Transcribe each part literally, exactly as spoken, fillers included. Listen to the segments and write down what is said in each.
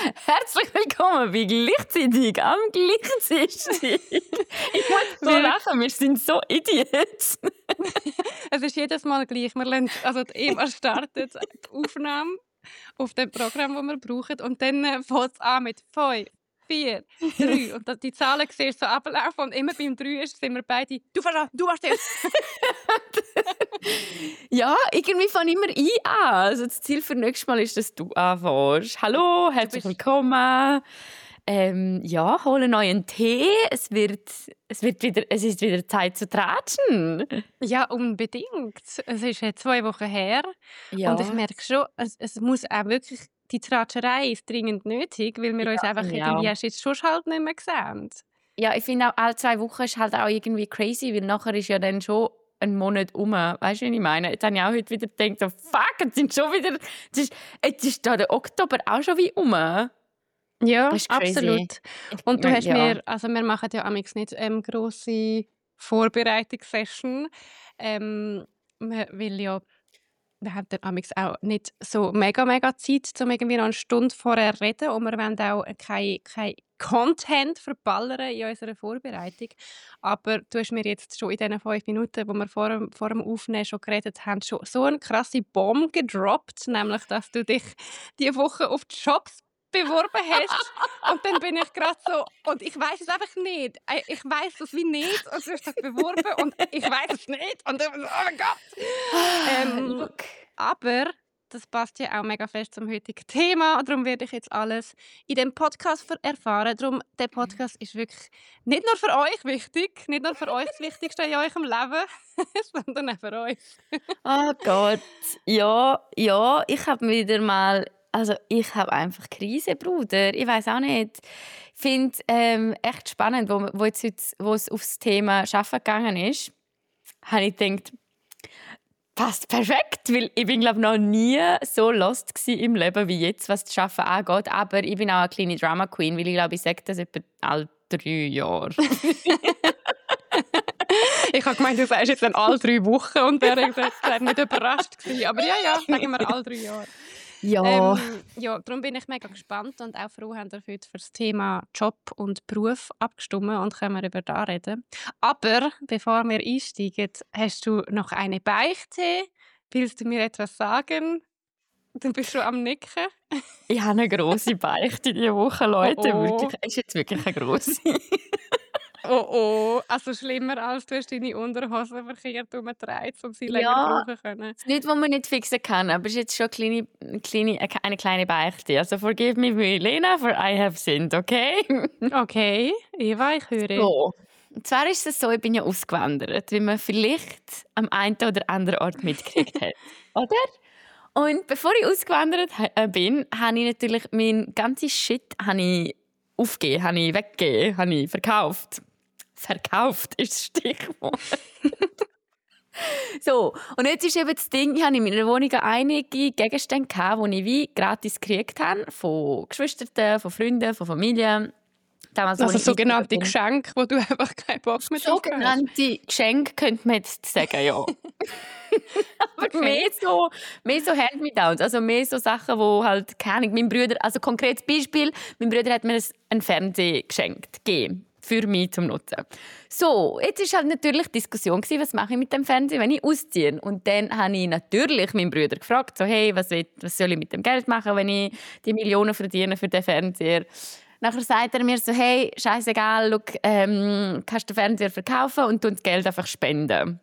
Herzlich willkommen bei «Gleichzeitig am Gleichzeitig». Ich muss so lachen, wir sind so Idiots. Es ist jedes Mal gleich. Wir lassen, also die Eva startet die Aufnahme auf dem Programm, das wir brauchen, und dann äh, fängt es an mit fünf, vier, drei. Und das- die Zahlen siehst du so ablaufen und immer beim drei ist, sind wir beide «Du fährst an, du machst jetzt!» Ja, irgendwie fange ich immer ich an. Also das Ziel für nächstes Mal ist, dass du anfängst. Hallo, herzlich bist- willkommen. Ähm, ja, hole einen neuen Tee. Es wird, es wird wieder, es ist wieder Zeit zu tratschen. Ja, unbedingt. Es ist äh, zwei Wochen her Ja, und ich merke schon, es, es muss auch wirklich, die Tratscherei ist dringend nötig, weil wir Ja, uns einfach finde ich irgendwie auch. erst jetzt schon halt nicht mehr sehen. ja, ich finde auch, alle zwei Wochen ist halt auch irgendwie crazy, weil nachher ist ja dann schon ein Monat um. Weißt du, was ich meine? Jetzt habe ich auch heute wieder gedacht, so, fuck, jetzt sind schon wieder, jetzt ist, jetzt ist da der Oktober auch schon wie um. Ja, Das ist crazy. absolut. Und du Ja, hast ja. mir, also wir machen ja amigs nicht ähm, grosse Vorbereitungssession, ähm, wir- weil ja, wir haben dann amigs auch nicht so mega, mega Zeit, um irgendwie noch eine Stunde vorher zu reden, und wir wollen auch kein, kein Content verballern in unserer Vorbereitung. Aber du hast mir jetzt schon in diesen fünf Minuten, wo wir vor dem, vor dem Aufnehmen schon geredet haben, schon so eine krasse Bombe gedroppt, nämlich, dass du dich diese Woche auf die Jobs beworben hast. Und dann bin ich gerade so, und ich weiß es einfach nicht. Äh, Ich weiß das wie nicht, und du hast dich beworben und ich weiß es nicht. Und ich bin so, oh mein Gott. Ähm, Look. aber das passt ja auch mega fest zum heutigen Thema. Darum werde ich jetzt alles in dem Podcast ver- erfahren. Darum, der Podcast ist wirklich nicht nur für euch wichtig, nicht nur für euch das Wichtigste in eurem Leben, sondern auch für euch. Oh Gott. Ja, ja, ich habe wieder mal, also ich habe einfach Krise, Bruder. Ich weiß auch nicht. Ich finde ähm, echt spannend, wo, wo, jetzt heute, wo es aufs Thema Arbeiten gegangen ist, habe ich gedacht, passt perfekt, weil ich bin glaube noch nie so lost gsi im Leben wie jetzt, was das Arbeiten angeht. Aber ich bin auch eine kleine Drama Queen, weil ich glaube, ich sage das etwa alle drei Jahre. Ich habe gemeint, du sagst jetzt dann alle drei Wochen, und wäre ich jetzt wär nicht überrascht gewesen. Aber ja, ja, sagen wir alle drei Jahre. Ja. Ähm, ja, darum bin ich mega gespannt und auch froh, haben wir heute für das Thema Job und Beruf abgestimmt und können wir über das reden. Aber bevor wir einsteigen, hast du noch eine Beichte? Willst du mir etwas sagen? Du bist schon am Nicken. Ich habe eine grosse Beichte diese Woche, Leute. Oh, oh. Wirklich, ist jetzt wirklich eine grosse. Oh oh, also schlimmer, als du hast deine Unterhosen verkehrt umgedreht, um sie länger Ja. brauchen zu können. Es ist nicht, was man nicht fixen kann, aber es ist jetzt schon eine kleine, kleine, eine kleine Beichte. Also forgive me, Milena, for I have sinned, okay? Okay, Eva, ich höre. So. Und zwar ist es so, ich bin ja ausgewandert, wie man vielleicht am einen oder anderen Ort mitgekriegt hat. Oder? Und bevor ich ausgewandert ha- äh, bin, habe ich natürlich meinen ganzen Shit habe ich aufgegeben, habe ich weggegeben, habe ich verkauft. Verkauft ist das Stichwort. So, und jetzt ist eben das Ding, ich hatte in meiner Wohnung einige Gegenstände, die ich wie gratis gekriegt habe, von Geschwistern, von Freunden, von Familie. Damals, als Also ich sogenannte eingezogen bin. Geschenke, wo du einfach keinen Bock mehr drauf hast. Sogenannte Geschenke könnte man jetzt sagen, ja. Aber Okay. mehr so, mehr so Hand-me-downs, also mehr so Sachen, wo halt, keine Ahnung, mein Bruder, also konkretes Beispiel, mein Bruder hat mir einen Fernseher geschenkt, gegeben, für mich zum Nutzen. So, jetzt war halt natürlich die Diskussion, was mache ich mit dem Fernseher, wenn ich ausziehe. Und dann habe ich natürlich meinen Bruder gefragt, so, hey, was, will, was soll ich mit dem Geld machen, wenn ich die Millionen verdiene für den Fernseher. Nachher sagt er mir so, hey, scheißegal, look, ähm, kannst du den Fernseher verkaufen und das Geld einfach spenden.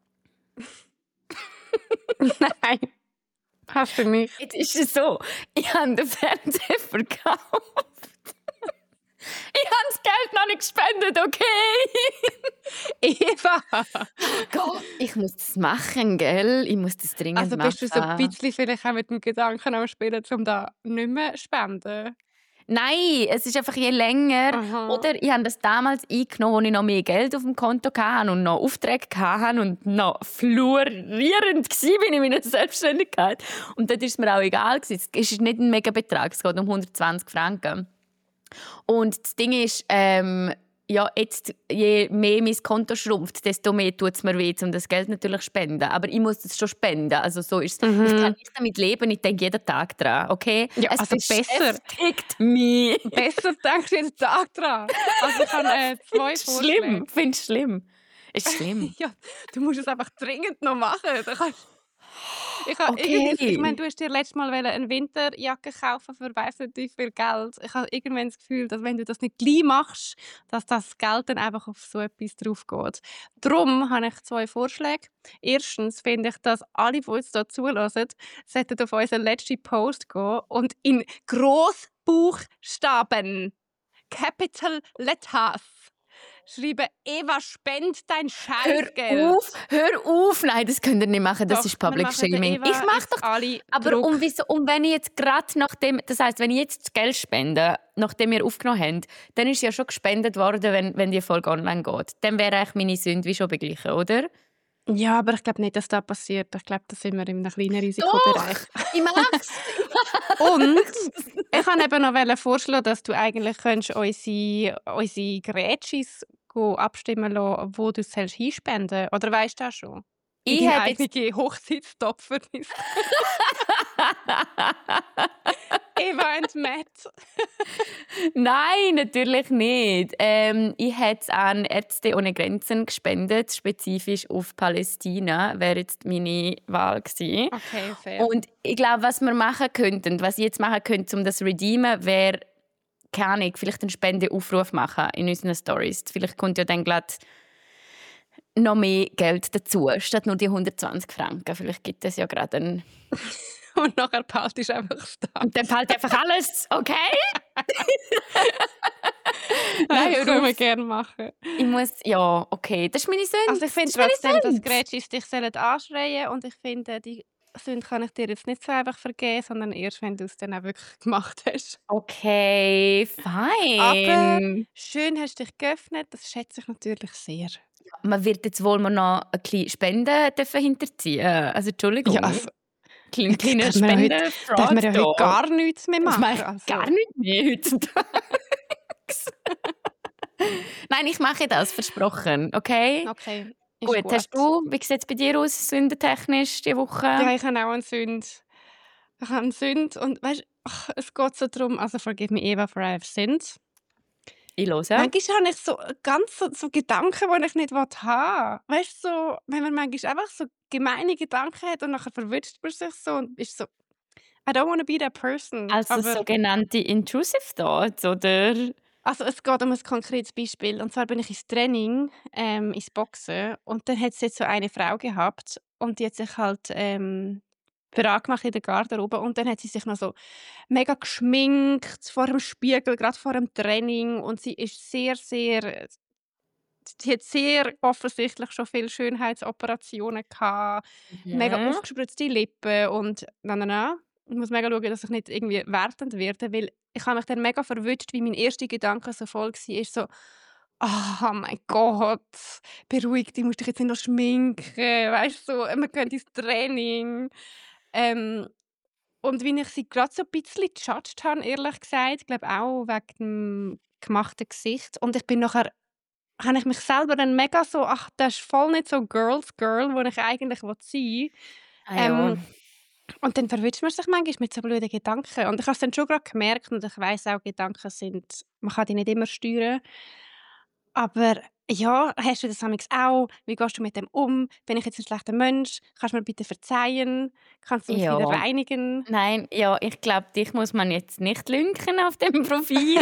Nein. Hast du nicht. Jetzt ist es so, ich habe den Fernseher verkauft. Ich habe das Geld noch nicht gespendet, okay? Eva! Gott, ich muss das machen, gell? Ich muss das dringend Also machen. bist du so ein bisschen vielleicht auch mit dem Gedanken am Spielen, um da nicht mehr zu spenden? Nein, es ist einfach je länger. Aha. Oder ich habe das damals eingenommen, als ich noch mehr Geld auf dem Konto hatte und noch Aufträge hatte und noch florierend war in meiner Selbstständigkeit. Und dort war es mir auch egal. Es ist nicht ein Megabetrag, es geht um hundertzwanzig Franken. Und das Ding ist, ähm, ja, jetzt, je mehr mein Konto schrumpft, desto mehr tut es mir weh, um das Geld natürlich zu spenden. Aber ich muss es schon spenden. Also so ist Mhm. Ich kann nicht damit leben, ich denke jeden Tag dran, okay? Ja, es also besser. beschäftigt mich. Besser denkst du jeden Tag dran. Also ich habe äh, zwei Findest du Vorschläge. schlimm? Findest du schlimm? Ist schlimm. Ja, du musst es einfach dringend noch machen. Da kannst Ich, ha- Okay. irgendwie- ich meine, du hast dir letztes Mal wollen eine Winterjacke kaufen für weiss nicht wie viel Geld. Ich habe irgendwann das Gefühl, dass wenn du das nicht gleich machst, dass das Geld dann einfach auf so etwas drauf geht. Darum habe ich zwei Vorschläge. Erstens finde ich, dass alle, die uns hier zulassen, sollten auf unseren letzten Post gehen und in Grossbuchstaben, Capital Letters, schreiben, Eva, spend dein Hör Scheißgeld. auf, hör auf. Nein, das könnt ihr nicht machen. Das Doch, ist wir Public machen der Shaming. Eva Ich mache jetzt doch. alle Aber Druck. um, wieso, um wenn ich jetzt gerade nachdem, das heisst, wenn ich jetzt das Geld spende, nachdem wir aufgenommen haben, dann ist ja schon gespendet worden, wenn, wenn die Folge online geht. Dann wäre eigentlich meine Sünde wie schon beglichen, oder? Ja, aber ich glaube nicht, dass das passiert. Ich glaube, da sind wir in einem kleinen Risikobereich. Ich mag's. Und ich wollte eben noch vorschlagen, dass du eigentlich könntest unsere, unsere Grätschis go abstimmen lassen, wo du es hinspenden. Oder weißt du das schon? Ich In deine habe jetzt eigene Hochzeitstopfernis. Eva und Matt. Nein, natürlich nicht. Ähm, ich hätte es an Ärzte ohne Grenzen gespendet, spezifisch auf Palästina, wäre jetzt meine Wahl gewesen. Okay, fair. Und ich glaube, was wir machen könnten, was ich jetzt machen könnte, um das zu redeemen, wäre, keine Ahnung, vielleicht einen Spendeaufruf machen in unseren Stories. Vielleicht kommt ja dann glatt noch mehr Geld dazu, statt nur die hundertzwanzig Franken. Vielleicht gibt es ja gerade einen... Und nachher behaltest du einfach da. Und dann fällt einfach alles, okay? Nein, hör das können wir auf. gerne machen. Ich muss, ja, okay, das ist meine Sünde. Also ich finde Das ist meine trotzdem, dass Sünde. Grätschis dich sollen anschreien und ich finde, die Sünde kann ich dir jetzt nicht so einfach vergeben, sondern erst, wenn du es dann auch wirklich gemacht hast. Okay, fein. Aber schön hast du dich geöffnet, das schätze ich natürlich sehr. Man wird jetzt wohl mal noch ein bisschen Spenden dürfen hinterziehen. Also Entschuldigung. Ja, also, Kleine, kleine darf man ja heute- Spendenfrage. darf man ja da. heute gar nichts mehr Das machen. mache ich Also, gar nicht mehr heutzutage. Nein, ich mache das, versprochen. Okay? Okay, ist Gut, gut. hast du, wie sieht es bei dir aus, sündentechnisch, diese Woche? Ja, ich habe auch einen Sünd. Ich habe einen Sünd und weißt, ach, es geht so darum, also forgive me Eva for I have sinned. Ich höre. Manchmal habe ich so ganz so, so Gedanken, die ich nicht haben will. Weißt du, so, wenn man manchmal einfach so gemeine Gedanken hat und nachher verwünscht man sich so und ist so, I don't want to be that person. Also Aber, sogenannte Intrusive Thoughts, oder? also es geht um ein konkretes Beispiel. Und zwar bin ich ins Training, ähm, ins Boxen und dann hat es jetzt so eine Frau gehabt und die hat sich halt ähm, bereit gemacht in der Garderobe und dann hat sie sich noch so mega geschminkt vor dem Spiegel, gerade vor dem Training und sie ist sehr, sehr, sie hat sehr offensichtlich schon viele Schönheitsoperationen gehabt, mega Mhm. aufgespritzte Lippen und na na na. Ich muss mega schauen, dass ich nicht irgendwie wertend werde, weil ich habe mich dann mega verwünscht, wie mein erster Gedanke so voll war, so «Oh mein Gott, beruhig dich, musst dich jetzt nicht noch schminken», weißt du, so, wir gehen ins Training. Ähm, und wie ich sie gerade so ein bisschen gejudged habe, ehrlich gesagt, ich glaube auch wegen dem gemachten Gesicht. Und ich bin nachher, habe ich mich selber dann mega so, ach, das ist voll nicht so Girls Girl, wo ich eigentlich sein will. Ah, ja. Ähm, und dann verwünscht man sich manchmal mit so blöden Gedanken. Und ich habe es dann schon gerade gemerkt und ich weiss auch, Gedanken sind, man kann die nicht immer steuern. Aber ja, hast du das manchmal auch? Wie gehst du mit dem um? Bin ich jetzt ein schlechter Mensch? Kannst du mir bitte verzeihen? Kannst du mich Ja. wieder reinigen? Nein, ja, ich glaube, dich muss man jetzt nicht linken auf dem Profil.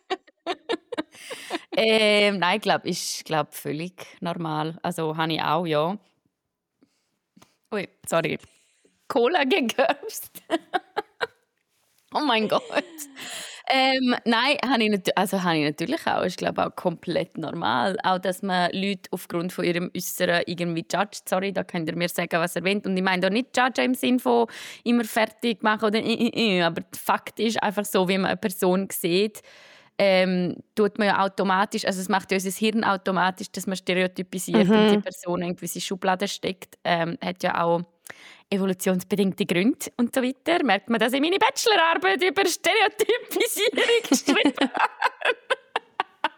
ähm, nein, ich glaube, ist glaub, völlig normal. Also habe ich auch, ja. Ui, sorry. Cola gegöpst. Oh mein Gott. Ähm, nein, habe ich, nat- also habe ich natürlich auch. Ist glaube auch komplett normal. Auch, dass man Leute aufgrund von ihrem Äußeren irgendwie judgt. Sorry, da könnt ihr mir sagen, was ihr wollt. Und ich meine da nicht judgen im Sinne von immer fertig machen oder äh, äh, äh. Aber Fakt ist einfach so, wie man eine Person sieht, ähm, tut man ja automatisch, also es macht ja unser Hirn automatisch, dass man stereotypisiert Mhm. und die Person in gewisse Schubladen steckt. Ähm, hat ja auch evolutionsbedingte Gründe und so weiter. Merkt man, dass ich meine Bachelorarbeit über Stereotypisierung geschrieben habe.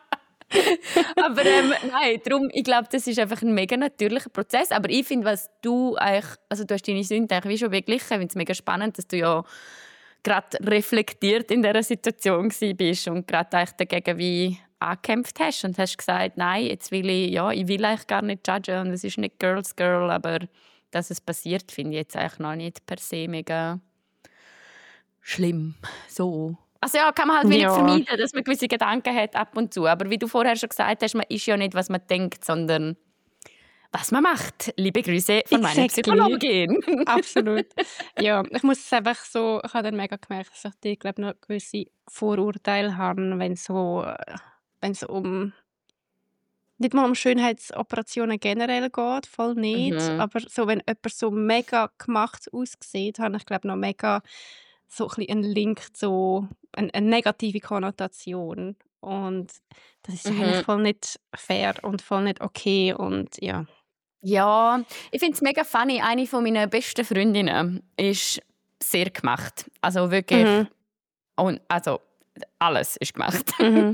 Aber ähm, nein, darum, ich glaube, das ist einfach ein mega natürlicher Prozess. Aber ich finde, was du eigentlich, also du hast deine Sünde eigentlich wie schon beglichen. Ich finde es mega spannend, dass du ja gerade reflektiert in dieser Situation gewesen bist und gerade eigentlich dagegen wie angekämpft hast und hast gesagt, nein, jetzt will ich, ja, ich will eigentlich gar nicht judgen und es ist nicht Girls Girl, aber dass es passiert, finde ich jetzt eigentlich noch nicht per se mega schlimm. So. Also ja, kann man halt wenig Ja. vermeiden, dass man gewisse Gedanken hat ab und zu. Aber wie du vorher schon gesagt hast, man ist ja nicht, was man denkt, sondern was man macht. Liebe Grüße von meiner Exactly. Psychologin. Absolut. Ja, ich muss es einfach so, ich habe dann mega gemerkt, dass ich die, glaube noch gewisse Vorurteile habe, wenn es so, äh, wenn es um nicht mal um Schönheitsoperationen generell geht, voll nicht. Mhm. Aber so, wenn jemand so mega gemacht aussieht, habe ich glaube noch mega so ein bisschen einen Link zu eine, eine negative Konnotation. Und das ist Mhm. eigentlich voll nicht fair und voll nicht okay. Und ja. Ja, ich finde es mega funny. Eine von meiner besten Freundinnen ist sehr gemacht. Also wirklich, Mhm. und, also alles ist gemacht. Mhm.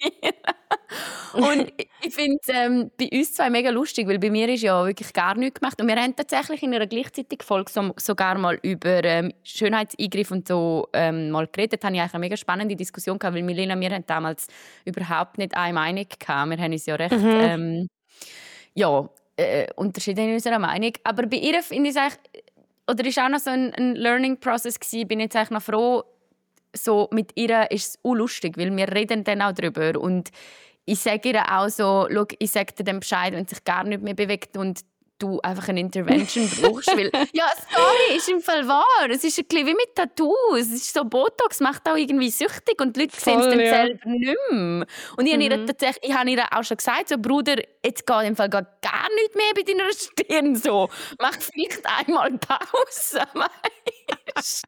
Und ich- ich finde es ähm, bei uns zwei mega lustig, weil bei mir ist ja wirklich gar nichts gemacht. Und wir haben tatsächlich in einer gleichzeitigen Folge so, sogar mal über ähm, Schönheitseingriff und so ähm, mal geredet. Da hatte ich eigentlich eine mega spannende Diskussion gehabt, weil Milena und wir haben damals überhaupt nicht eine Meinung gehabt. Wir haben uns ja recht Mhm. ähm, ja, äh, unterschieden in unserer Meinung. Aber bei ihr finde ich es eigentlich, oder ist auch noch so ein, ein Learning-Process gewesen. Bin jetzt eigentlich noch froh, so mit ihr ist es auch lustig, weil wir reden dann auch darüber. Und ich sage ihr auch so, schau, ich sage dir dann Bescheid, wenn sich gar nicht mehr bewegt und du einfach eine Intervention brauchst. Weil, ja, sorry, ist im Fall wahr. Es ist ein bisschen wie mit Tattoos. Es ist so, Botox macht auch irgendwie süchtig und die Leute sehen es Voll, dann ja. selber nicht mehr. Und ich habe ihr Mhm. tatsächlich, ich habe ihr auch schon gesagt, so, Bruder, jetzt geht im Fall gar gar nichts mehr bei deiner Stirn. So, mach vielleicht einmal Pause. Weisst?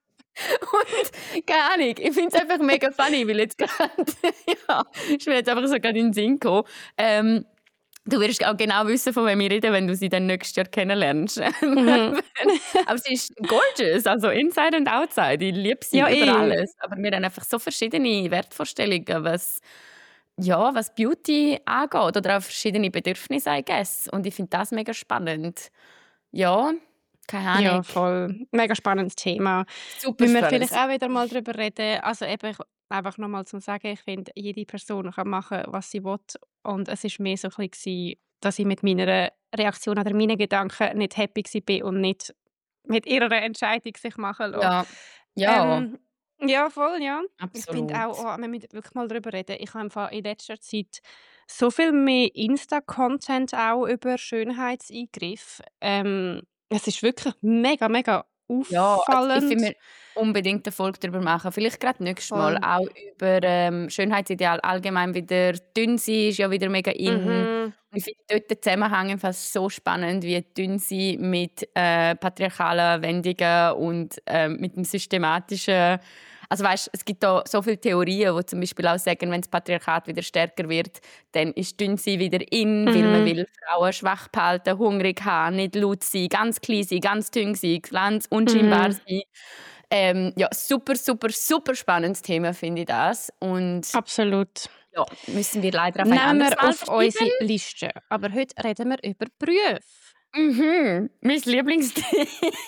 Und keine Ahnung, ich finde es einfach mega funny, weil jetzt gerade, ja, ist mir jetzt einfach so gerade in den Sinn gekommen. Ähm, du wirst auch genau wissen, von wem ich rede, wenn du sie dann nächstes Jahr kennenlernst. Mhm. Aber sie ist gorgeous, also inside and outside. Ich liebe sie Ja, über eh. alles. Aber wir haben einfach so verschiedene Wertvorstellungen, was, ja, was Beauty angeht oder auch verschiedene Bedürfnisse, I guess. Und ich finde das mega spannend. Ja, keine Ahnung. Ja, voll. Mega spannendes Thema. Super Müssen wir spannend. vielleicht auch wieder mal darüber reden. Also eben, ich, einfach nochmal zum Sagen, ich finde, jede Person kann machen, was sie will. Und es war mehr so ein bisschen, dass ich mit meiner Reaktion oder meinen Gedanken nicht happy war und nicht mit ihrer Entscheidung sich machen lassen. Ja, ja, Ähm, ja, voll, ja. Ich finde absolut. auch, oh, wir müssen wirklich mal darüber reden. Ich habe im Fall in letzter Zeit so viel mehr Insta-Content auch über Schönheitseingriff. Ähm, es ist wirklich mega, mega Ja, also ich finde, auffallend. wir unbedingt eine Folge darüber machen. Vielleicht gerade nächstes Mal. Voll. Auch über ähm, Schönheitsideal allgemein wieder. Dünn sein ist ja wieder mega in. Mhm. Und ich finde dort den Zusammenhang fast so spannend, wie dünn sein mit äh, patriarchalen Wendungen und ähm, mit dem systematischen. Also weißt, es gibt da so viele Theorien, die zum Beispiel auch sagen, wenn das Patriarchat wieder stärker wird, dann ist dünn sein wieder in, weil man Mhm. will Frauen schwach behalten, hungrig haben, nicht laut sein, ganz klein sein, ganz dünn sein, ganz unscheinbar Mhm. sein. Ähm, ja, super, super, super spannendes Thema finde ich das. Und Absolut. ja, müssen wir leider auf ein Nehmen anderes wir Mal auf verschieben. unsere Liste. Aber heute reden wir über Berufe. Mhm, mein Lieblingsthema.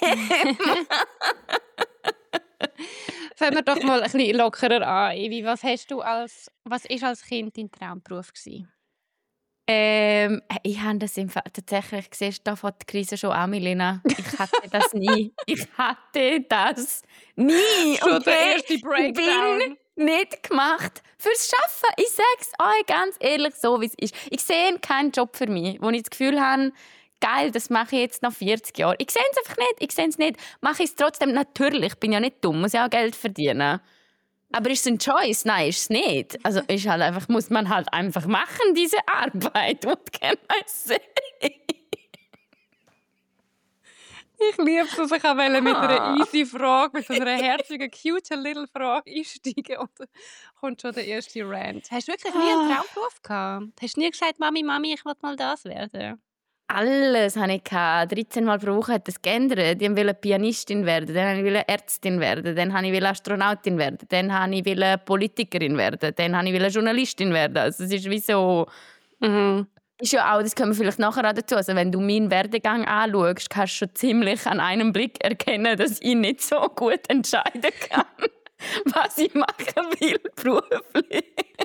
Fangen wir doch mal ein bisschen lockerer an. Evi, was hast du als, was ist als Kind dein Traumberuf gewesen? Ähm, ich habe das im Fall tatsächlich gesehen, da fängt die Krise schon an, Milena. Ich hatte das nie. Ich hatte das nie. Schon der Okay? erste Ich Breakdown. bin nicht gemacht fürs Schaffen. Ich sage es euch ganz ehrlich, so wie es ist. Ich sehe keinen Job für mich, wo ich das Gefühl habe, geil, das mache ich jetzt nach vierzig Jahren. Ich sehe es einfach nicht. Ich sehe es nicht. Mache ich es trotzdem natürlich. Ich bin ja nicht dumm, muss ja auch Geld verdienen. Aber ist es ein Choice? Nein, ist es nicht. Also ist halt einfach, muss man halt einfach machen, diese Arbeit. What can I say? Ich liebe es, dass ich auch mit einer Ah. easy Frage, mit so einer herzigen, cute little Frage einsteigen und dann kommt schon der erste Rant. Hast du wirklich nie einen Ah. Traumberuf gehabt? Hast du nie gesagt, Mami, Mami, ich will mal das werden? alles hatte ich. dreizehn Mal pro Woche hat das geändert. Ich wollte Pianistin werden, dann wollte ich Ärztin werden, dann wollte ich Astronautin werden, dann wollte ich Politikerin werden, dann wollte ich Journalistin werden. Also es ist wie so... Mhm. Ist ja auch, das kommen wir vielleicht nachher auch dazu. Also wenn du meinen Werdegang anschaust, kannst du schon ziemlich an einem Blick erkennen, dass ich nicht so gut entscheiden kann, was ich machen will beruflich.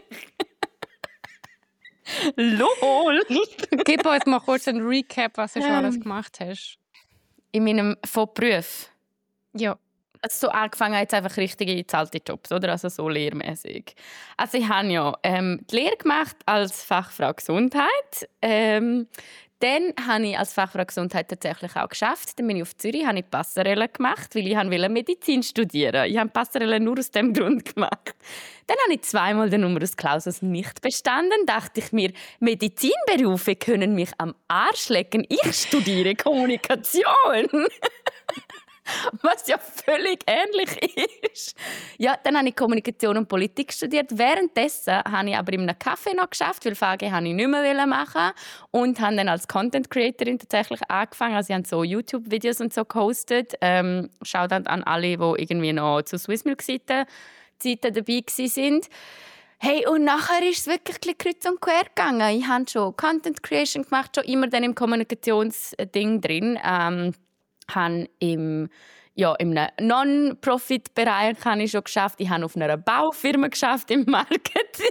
Lol! Gib uns mal kurz einen Recap, was du schon alles gemacht hast. In meinem Beruf? Ja. Also so angefangen jetzt einfach richtige zahlte Jobs, oder? Also so lehrmäßig. Also ich habe ja ähm, die Lehre gemacht als Fachfrau Gesundheit. Ähm, dann habe ich als Fachfrau Gesundheit tatsächlich auch geschafft. Dann bin ich auf Zürich, habe ich Passerelle gemacht, weil ich wollte Medizin studieren. Ich habe Passerelle nur aus dem Grund gemacht. Dann habe ich zweimal den Numerus Clausus nicht bestanden. Dachte ich mir, Medizinberufe können mich am Arsch lecken. Ich studiere Kommunikation. Was ja völlig ähnlich ist. Ja, dann habe ich Kommunikation und Politik studiert. Währenddessen habe ich aber in einem Café noch geschafft, weil F A G wollte ich nicht mehr machen. Und habe dann als Content Creatorin tatsächlich angefangen. Also ich habe so YouTube-Videos und so gehostet. Ähm, Shoutout an alle, die irgendwie noch zu Swissmilk-Zeiten dabei waren. Hey, und nachher ist es wirklich kreuz und quer gegangen. Ich habe schon Content Creation gemacht, schon immer dann im Kommunikationsding drin. Ähm, habe im ja, im Non-Profit-Bereich habe ich schon geschafft. Ich habe auf einer Baufirma geschafft im Marketing.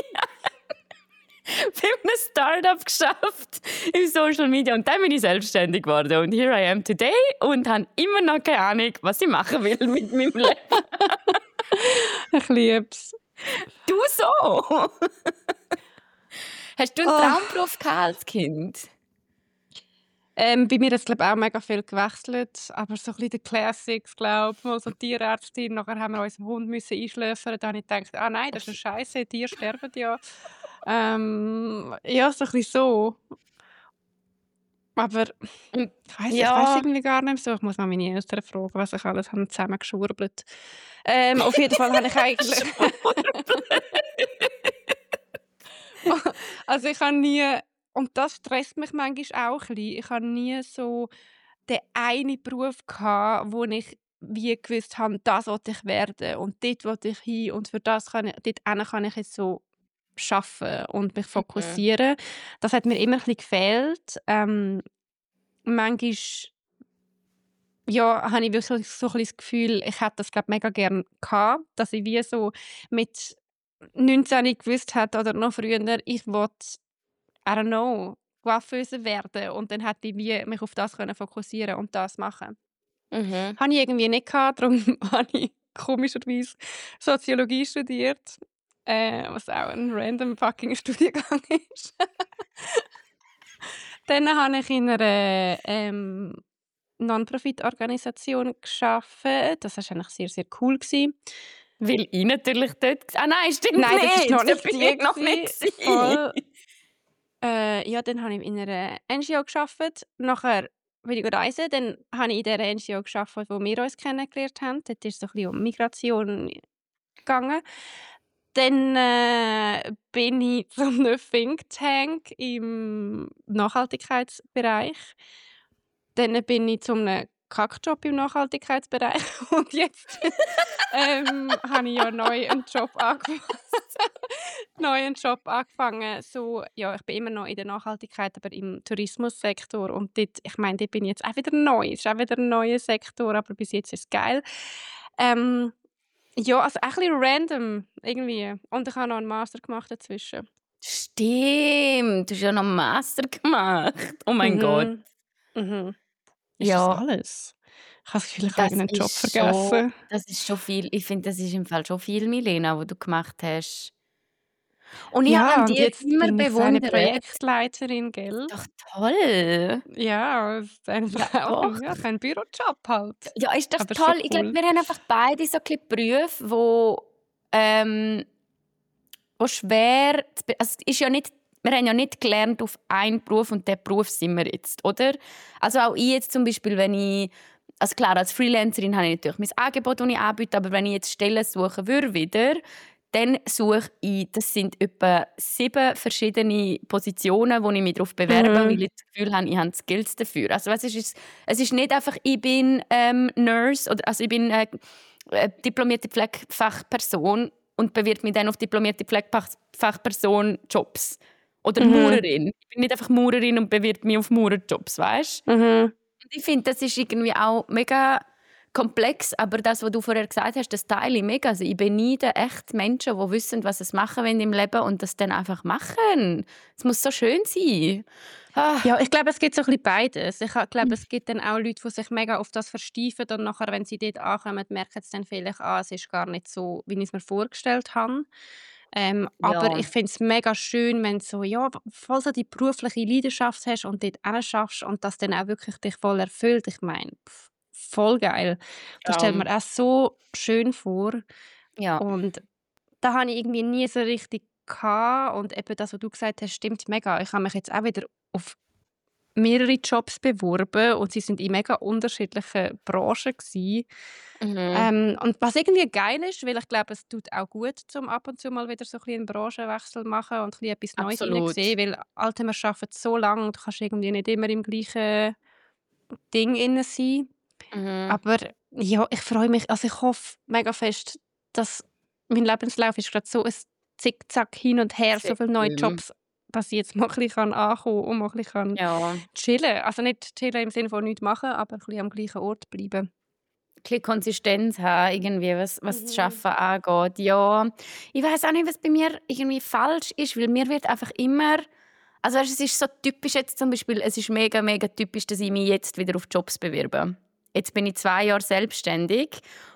Ich habe ein Startup geschafft im Social Media und dann bin ich selbstständig geworden. Und here I am today und habe immer noch keine Ahnung, was ich machen will mit meinem Leben. Ich liebe es. Du so? Hast du einen Oh. Traumberuf gehabt als Kind? Ähm, bei mir hat es auch mega viel gewechselt, aber so ein bisschen die Classics, glaube ich, mal so Tierärztin, nachher haben wir unseren Hund müssen einschläfern, dann habe ich gedacht, ah nein, das ist eine Scheiße, Tiere sterben ja. Ähm, ja, so ein bisschen so. Aber ich weiss, Ja. ich weiss irgendwie gar nicht mehr so. Ich muss mal meine Eltern fragen, was ich alles haben zusammengeschwurbelt. Ähm, auf jeden Fall habe ich eigentlich... Also ich habe nie... Und das stresst mich manchmal auch ein bisschen. Ich habe nie so den einen Beruf gehabt, wo ich wie gewusst habe, das wollte ich werden und dort wollte ich hin und für das kann ich, dort hin kann ich jetzt so arbeiten und mich fokussieren. Okay. Das hat mir immer ein bisschen gefehlt. Ähm, manchmal ja, habe ich wirklich so ein bisschen das Gefühl, ich hätte das glaub, mega gerne gehabt, dass ich wie so mit neunzehn gewusst hätte oder noch früher, ich wollte I don't know, Coiffeuse werden und dann hätte ich wie mich auf das können fokussieren und das machen. Mhm. Habe ich irgendwie nicht gehabt, darum habe ich komischerweise Soziologie studiert, äh, was auch ein random fucking Studiengang ist. Dann habe ich in einer ähm, Non-Profit-Organisation gearbeitet. Das war eigentlich sehr, sehr cool gewesen. Weil ich natürlich dort... Ah nein, stimmt Nein, nicht. das ist noch Da nicht bin die ich noch nicht voll. Äh, ja, dann habe ich in einer N G O gearbeitet. Nachher bin ich reisen. Dann habe ich in der N G O gearbeitet, wo wir uns kennengelernt haben. Dort ist es ein bisschen um Migration gegangen. Dann äh, bin ich zu einem Think Tank im Nachhaltigkeitsbereich. Dann bin ich zu einem Kackjob im Nachhaltigkeitsbereich. Und jetzt ähm, habe ich ja neu einen Job angefangen. neuen Job angefangen. So, ja, ich bin immer noch in der Nachhaltigkeit, aber im Tourismussektor. Und dort, ich meine, dort bin ich jetzt auch wieder neu. Es ist auch wieder ein neuer Sektor, aber bis jetzt ist es geil. Ähm, ja, also auch ein bisschen random irgendwie. Und ich habe noch einen Master gemacht dazwischen. Stimmt, du hast ja noch einen Master gemacht. Oh mein Mhm. Gott. Mhm. Ist Ja. das alles? Ich habe das Gefühl, ich Das habe einen Job ist vergessen. schon, das ist schon viel. Ich finde, das ist im Fall schon viel, Milena, was du gemacht hast. Und ich habe Ja, an und dir jetzt immer bin ich so eine bewundert. Projektleiterin, gell? Doch toll. Ja, es ist einfach Ja, auch doch. ja, ein Bürojob halt. Ja, ist das Aber toll. schon Ich glaube, cool. wir haben einfach beide so ein bisschen Berufe, wo, ähm, wo schwer... zu be- Also es ist ja nicht, wir haben ja nicht gelernt auf einen Beruf und diesen Beruf sind wir jetzt, oder? Also auch ich jetzt zum Beispiel, wenn ich... Also klar, als Freelancerin habe ich natürlich mein Angebot, das ich anbiete, aber wenn ich jetzt Stellen suchen würde wieder, dann suche ich, das sind etwa sieben verschiedene Positionen, wo ich mich darauf bewerbe, Mhm. weil ich das Gefühl habe, ich habe die Skills dafür. Also weißt, es, ist, es ist nicht einfach, ich bin ähm, Nurse, oder, also ich bin äh, äh, diplomierte Pflegefachperson und bewirbe mich dann auf diplomierte Pflegefachperson Jobs. Oder Mhm. Maurerin. Ich bin nicht einfach Maurerin und bewirbe mich auf Maurerjobs, weißt du? Mhm. Und ich finde, das ist irgendwie auch mega komplex, aber das, was du vorher gesagt hast, das teile ich mega. Also ich beneide echt Menschen, die wissen, was sie machen wollen im Leben und das dann einfach machen. Es muss so schön sein. Ah. Ja, ich glaube, es gibt so ein bisschen beides. Ich glaube, es gibt dann auch Leute, die sich mega auf das versteifen und nachher, wenn sie dort ankommen, merken sie dann vielleicht, ah, es ist gar nicht so, wie ich es mir vorgestellt habe. Ähm, Ja. aber ich finde es mega schön, wenn du so, ja, voll so die berufliche Leidenschaft hast und dort hinschaffst und das dann auch wirklich dich voll erfüllt. Ich meine, pff, voll geil. Das Ja. stellt mir auch so schön vor. Ja. Und da habe ich irgendwie nie so richtig gehabt. Und eben das, was du gesagt hast, stimmt mega. Ich habe mich jetzt auch wieder auf mehrere Jobs beworben und sie sind in mega unterschiedlichen Branchen gewesen. Mhm. Ähm, und was irgendwie geil ist, weil ich glaube, es tut auch gut, zum ab und zu mal wieder so ein bisschen einen Branchenwechsel machen und ein bisschen etwas Neues Absolut. sehen, weil Alter, wir arbeiten so lange und du kannst irgendwie nicht immer im gleichen Ding inne sein. Mhm. Aber ja, ich freue mich, also ich hoffe mega fest, dass mein Lebenslauf ist gerade so ein Zickzack hin und her, so Sehr viele neue schön. Jobs, dass ich jetzt mal ein bisschen ankommen kann und mal ein bisschen Ja. chillen. Also nicht chillen im Sinne von nichts machen, aber ein bisschen am gleichen Ort bleiben. Ein bisschen Konsistenz haben, irgendwie, was, was das Mhm. Arbeiten angeht. Ja, ich weiß auch nicht, was bei mir irgendwie falsch ist, weil mir wird einfach immer... Also weißt, es ist so typisch jetzt zum Beispiel, es ist mega, mega typisch, dass ich mich jetzt wieder auf Jobs bewerbe. Jetzt bin ich zwei Jahre selbstständig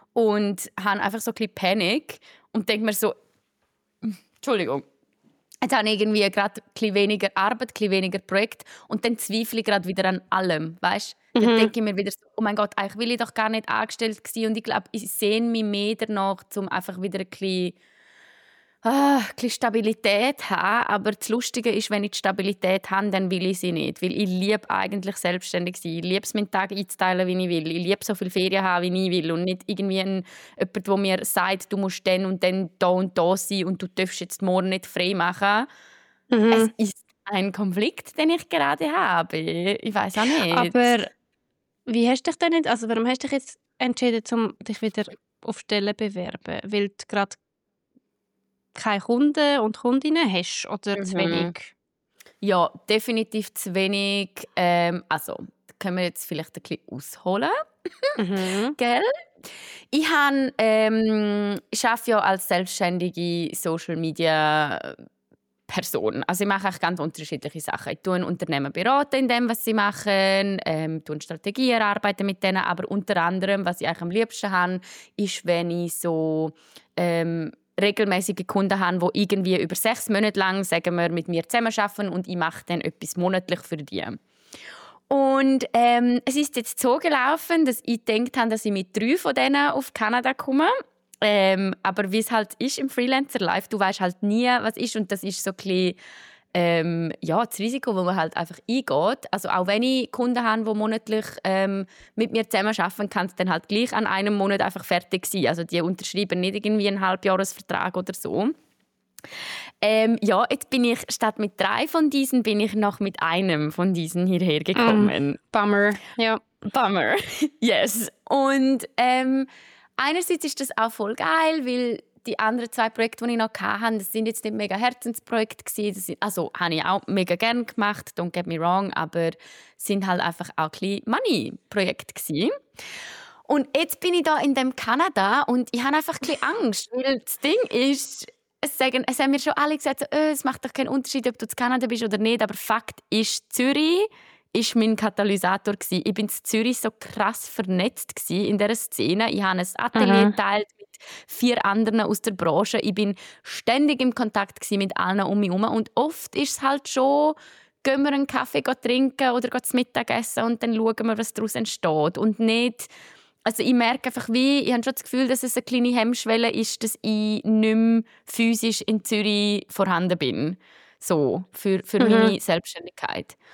und habe einfach so ein bisschen Panik und denke mir so, Entschuldigung, jetzt habe ich irgendwie gerade ein bisschen weniger Arbeit, ein bisschen weniger Projekt und dann zweifle ich gerade wieder an allem, weißt? Dann Mhm. denke ich mir wieder so, oh mein Gott, eigentlich will ich doch gar nicht angestellt sein und ich glaube, ich sehne mich mehr danach, um einfach wieder ein bisschen, ah, ein bisschen Stabilität zu haben. Aber das Lustige ist, wenn ich die Stabilität habe, dann will ich sie nicht, weil ich liebe eigentlich selbstständig sein. Ich liebe es, meinen Tag einzuteilen, wie ich will. Ich liebe so viel Ferien haben, wie ich will und nicht irgendwie ein, jemand, der mir sagt, du musst dann und dann da und da sein und du darfst jetzt morgen nicht frei machen. Mhm. Es ist ein Konflikt, den ich gerade habe. Ich weiß auch nicht. Aber wie hast du dich denn nicht, also warum hast du dich jetzt entschieden, um dich wieder auf Stellen zu bewerben? Weil du gerade keine Kunden und Kundinnen hast oder zu Mhm. wenig? Ja, definitiv zu wenig. Ähm, also, da können wir jetzt vielleicht ein bisschen ausholen. Mhm. Gell? Ich, habe, ähm, ich arbeite ja als selbstständige Social Media Person. Also ich mache auch ganz unterschiedliche Sachen. Ich tue ein Unternehmen beraten in dem, was sie machen, ähm, tue Strategien erarbeiten mit denen, aber unter anderem, was ich eigentlich am liebsten habe, ist, wenn ich so ähm, regelmäßige Kunden habe, die irgendwie über sechs Monate lang, sagen wir, mit mir zusammenarbeiten und ich mache dann etwas monatlich für die. Und ähm, es ist jetzt so gelaufen, dass ich gedacht habe, dass ich mit drei von denen auf Kanada komme. Ähm, aber wie es halt ist im Freelancer-Life, du weißt halt nie, was ist. Und das ist so ein bisschen, ähm, ja, das Risiko, das man halt einfach eingeht. Also auch wenn ich Kunden habe, die monatlich ähm, mit mir zusammenarbeiten, kann es dann halt gleich an einem Monat einfach fertig sein. Also die unterschreiben nicht irgendwie einen Halbjahresvertrag oder so. Ähm, ja, jetzt bin ich statt mit drei von diesen bin ich noch mit einem von diesen hierher gekommen. Mm, Bummer, ja. Bummer, yes. Und ähm, einerseits ist das auch voll geil, weil die anderen zwei Projekte, die ich noch hatte, das sind jetzt nicht mega Herzensprojekte gewesen. Das sind, also habe ich auch mega gerne gemacht, don't get me wrong, aber sind halt einfach auch ein bisschen Money-Projekte gewesen. Und jetzt bin ich da in dem Kanada und ich habe einfach ein bisschen Angst, weil das Ding ist, es, sagen, es haben mir schon alle gesagt, so, äh, es macht doch keinen Unterschied, ob du in Kanada bist oder nicht, aber Fakt ist, Zürich ist mein Katalysator gewesen. Ich bin in Zürich so krass vernetzt gewesen in dieser Szene. Ich habe ein Atelier Mhm. geteilt mit vier anderen aus der Branche. Ich bin ständig im Kontakt gewesen mit allen um mich herum. Und oft ist es halt schon, gehen wir einen Kaffee trinken oder gehen zum Mittagessen und dann schauen wir, was daraus entsteht. Und nicht, also ich merke einfach, wie, ich habe schon das Gefühl, dass es eine kleine Hemmschwelle ist, dass ich nicht mehr physisch in Zürich vorhanden bin. So, für, für Mhm. meine Selbstständigkeit.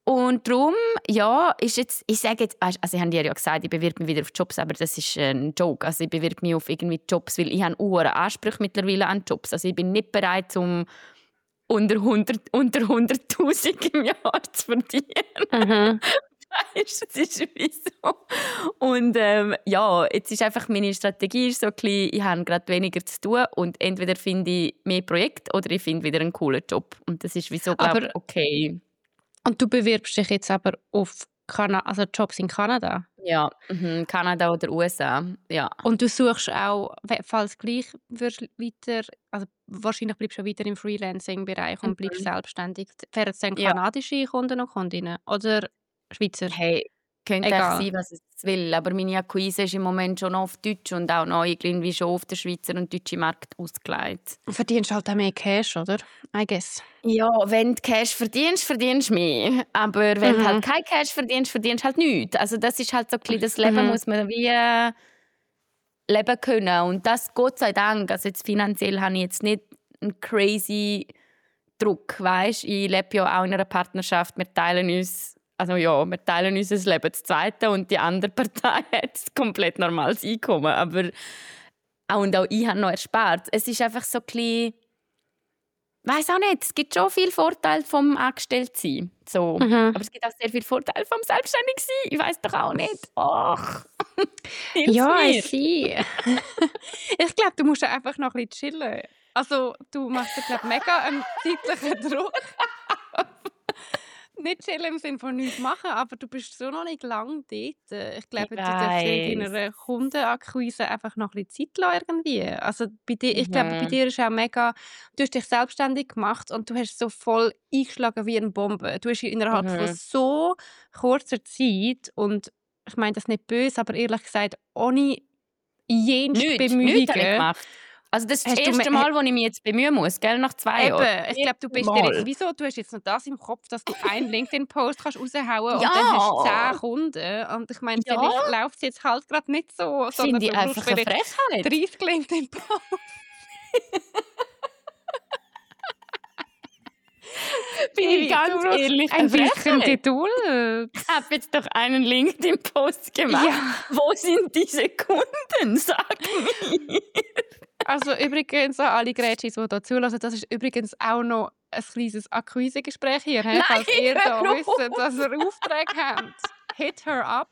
Und darum, ja, ist jetzt, ich sage jetzt, weißt, also ich habe dir ja gesagt, ich bewerbe mich wieder auf Jobs, aber das ist ein Joke. Also ich bewerbe mich auf irgendwie Jobs, weil ich habe hohe Ansprüche mittlerweile an Jobs. Also ich bin nicht bereit, um unter hundert, unter hunderttausend im Jahr zu verdienen. Mhm. Weißt, das ist wie so. Und ähm, ja, jetzt ist einfach meine Strategie ist so ein bisschen, ich habe gerade weniger zu tun und entweder finde ich mehr Projekte oder ich finde wieder einen coolen Job. Und das ist wie so, glaub, Aber, okay. und du bewirbst dich jetzt aber auf Kana- also Jobs in Kanada? Ja, mhm, Kanada oder U S A, ja. Und du suchst auch, we- falls gleich wirst weiter, also wahrscheinlich bleibst du weiter im Freelancing-Bereich und bleibst Mhm. selbstständig. Wären es dann Ja. kanadische Kunden und Kundinnen oder Schweizer? Hey, könnte echt Egal. sein, was es will, aber meine Akquise ist im Moment schon auf Deutsch und auch noch irgendwie schon auf den Schweizer und deutschen Markt ausgelegt. Verdienst halt auch mehr Cash, oder? I guess. Ja, wenn du Cash verdienst, verdienst du mehr. Aber wenn du Mhm. halt kein Cash verdienst, verdienst du halt nichts. Also das ist halt so ein bisschen, das Leben Mhm. muss man wie äh, leben können. Und das Gott sei Dank. Also jetzt finanziell habe ich jetzt nicht einen crazy Druck, weißt? Ich lebe ja auch in einer Partnerschaft. Wir teilen uns, also ja, wir teilen uns das Leben zu zweiten und die andere Partei hat ein komplett normales Einkommen. Aber auch, und auch ich habe noch erspart. Es ist einfach so ein bisschen, weiss auch nicht, es gibt schon viele Vorteile vom Angestelltsein. So. Mhm. Aber es gibt auch sehr viele Vorteile vom Selbstständigsein. Ich weiss doch auch nicht. Ach, hilf Ja, mir. ich sehe. Ich glaube, du musst einfach noch ein bisschen chillen. Also, du machst dir, glaube mega einen zeitlichen Druck. Nicht chillen im Sinne von nichts machen, aber du bist so noch nicht lang dort. Ich glaube, Ich du darfst dir in weiss. deiner Kundenakquise einfach noch ein bisschen Zeit lassen irgendwie. Also bei dir, ich glaube, bei Mhm. dir ist auch mega, du hast dich selbstständig gemacht und du hast so voll eingeschlagen wie eine Bombe. Du hast innerhalb von Mhm. so kurzer Zeit und ich meine das nicht böse, aber ehrlich gesagt, ohne jenste Nichts, nichts habe ich Bemühungen gemacht. Also das ist das hast du erste me- Mal, wo ich mich jetzt bemühen muss, gell? Nach zwei Jahren. Eben, ich glaube, du bist dir jetzt, wieso, du hast jetzt noch das im Kopf, dass du einen LinkedIn-Post kannst raushauen und dann hast du Ja, zehn Kunden. Und ich meine, ja, vielleicht läuft es jetzt halt gerade nicht so, sondern finde du ich brauchst einfach eine vielleicht Frechheit. dreißig LinkedIn-Posts. Bin ich Du ganz brauchst ehrlich, ein eine bisschen Frechheit. Geduld. Ich habe jetzt doch einen LinkedIn-Post gemacht. Ja, Wo sind diese Kunden? Sag mir. also übrigens an alle Grätschis, die hier zulassen, das ist übrigens auch noch ein kleines Akquisegespräch hier. He? Nein, Falls ihr da hör wisst, auf. dass ihr Aufträge habt, hit her up.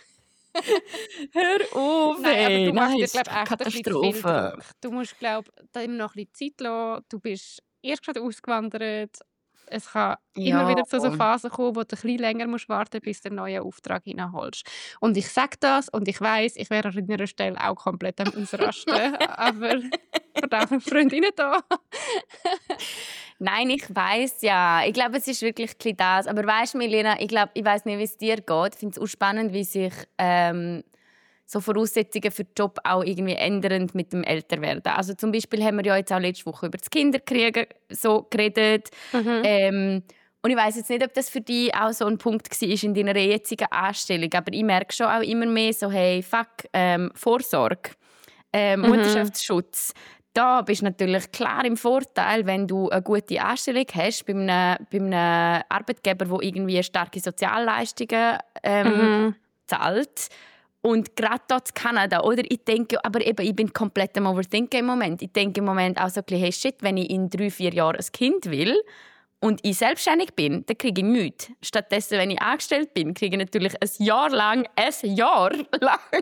Hör auf, Nein, aber ey. du machst Nein, dir, es ist glaube eine echt ein bisschen zu viel Katastrophe. Druck. Du musst, glaube dem noch ein bisschen Zeit lassen. Du bist erst gerade ausgewandert. Es kann immer Ja, wieder zu so Phasen kommen, wo du ein bisschen länger musst warten musst, bis du einen neuen Auftrag hineinholst. Und ich sage das und ich weiss, ich wäre an deiner Stelle auch komplett am Ausrasten. Aber verdammt, Freundinnen da. nein, ich weiß ja. Ich glaube, es ist wirklich ein bisschen das. Aber weißt du, Milena, ich glaube, ich weiß nicht, wie es dir geht. Ich finde es auch spannend, wie sich ähm, so Voraussetzungen für den Job auch irgendwie ändern mit dem Älterwerden. Also zum Beispiel haben wir ja jetzt auch letzte Woche über das Kinderkriegen so geredet. Mhm. Ähm, und ich weiß jetzt nicht, ob das für dich auch so ein Punkt war in deiner jetzigen Anstellung. Aber ich merke schon auch immer mehr so, hey, fuck, ähm, Vorsorge, ähm, Mhm. Mutterschaftsschutz. Da bist du natürlich klar im Vorteil, wenn du eine gute Anstellung hast bei einem, bei einem Arbeitgeber, der irgendwie starke Sozialleistungen ähm, Mhm. zahlt. Und gerade dort in Kanada, oder? Ich denke, aber eben, ich bin komplett am Overthinken im Moment. Ich denke im Moment auch so ein bisschen, hey, shit, wenn ich in drei, vier Jahren ein Kind will und ich selbstständig bin, dann kriege ich nichts. Stattdessen, wenn ich angestellt bin, kriege ich natürlich ein Jahr lang, ein Jahr lang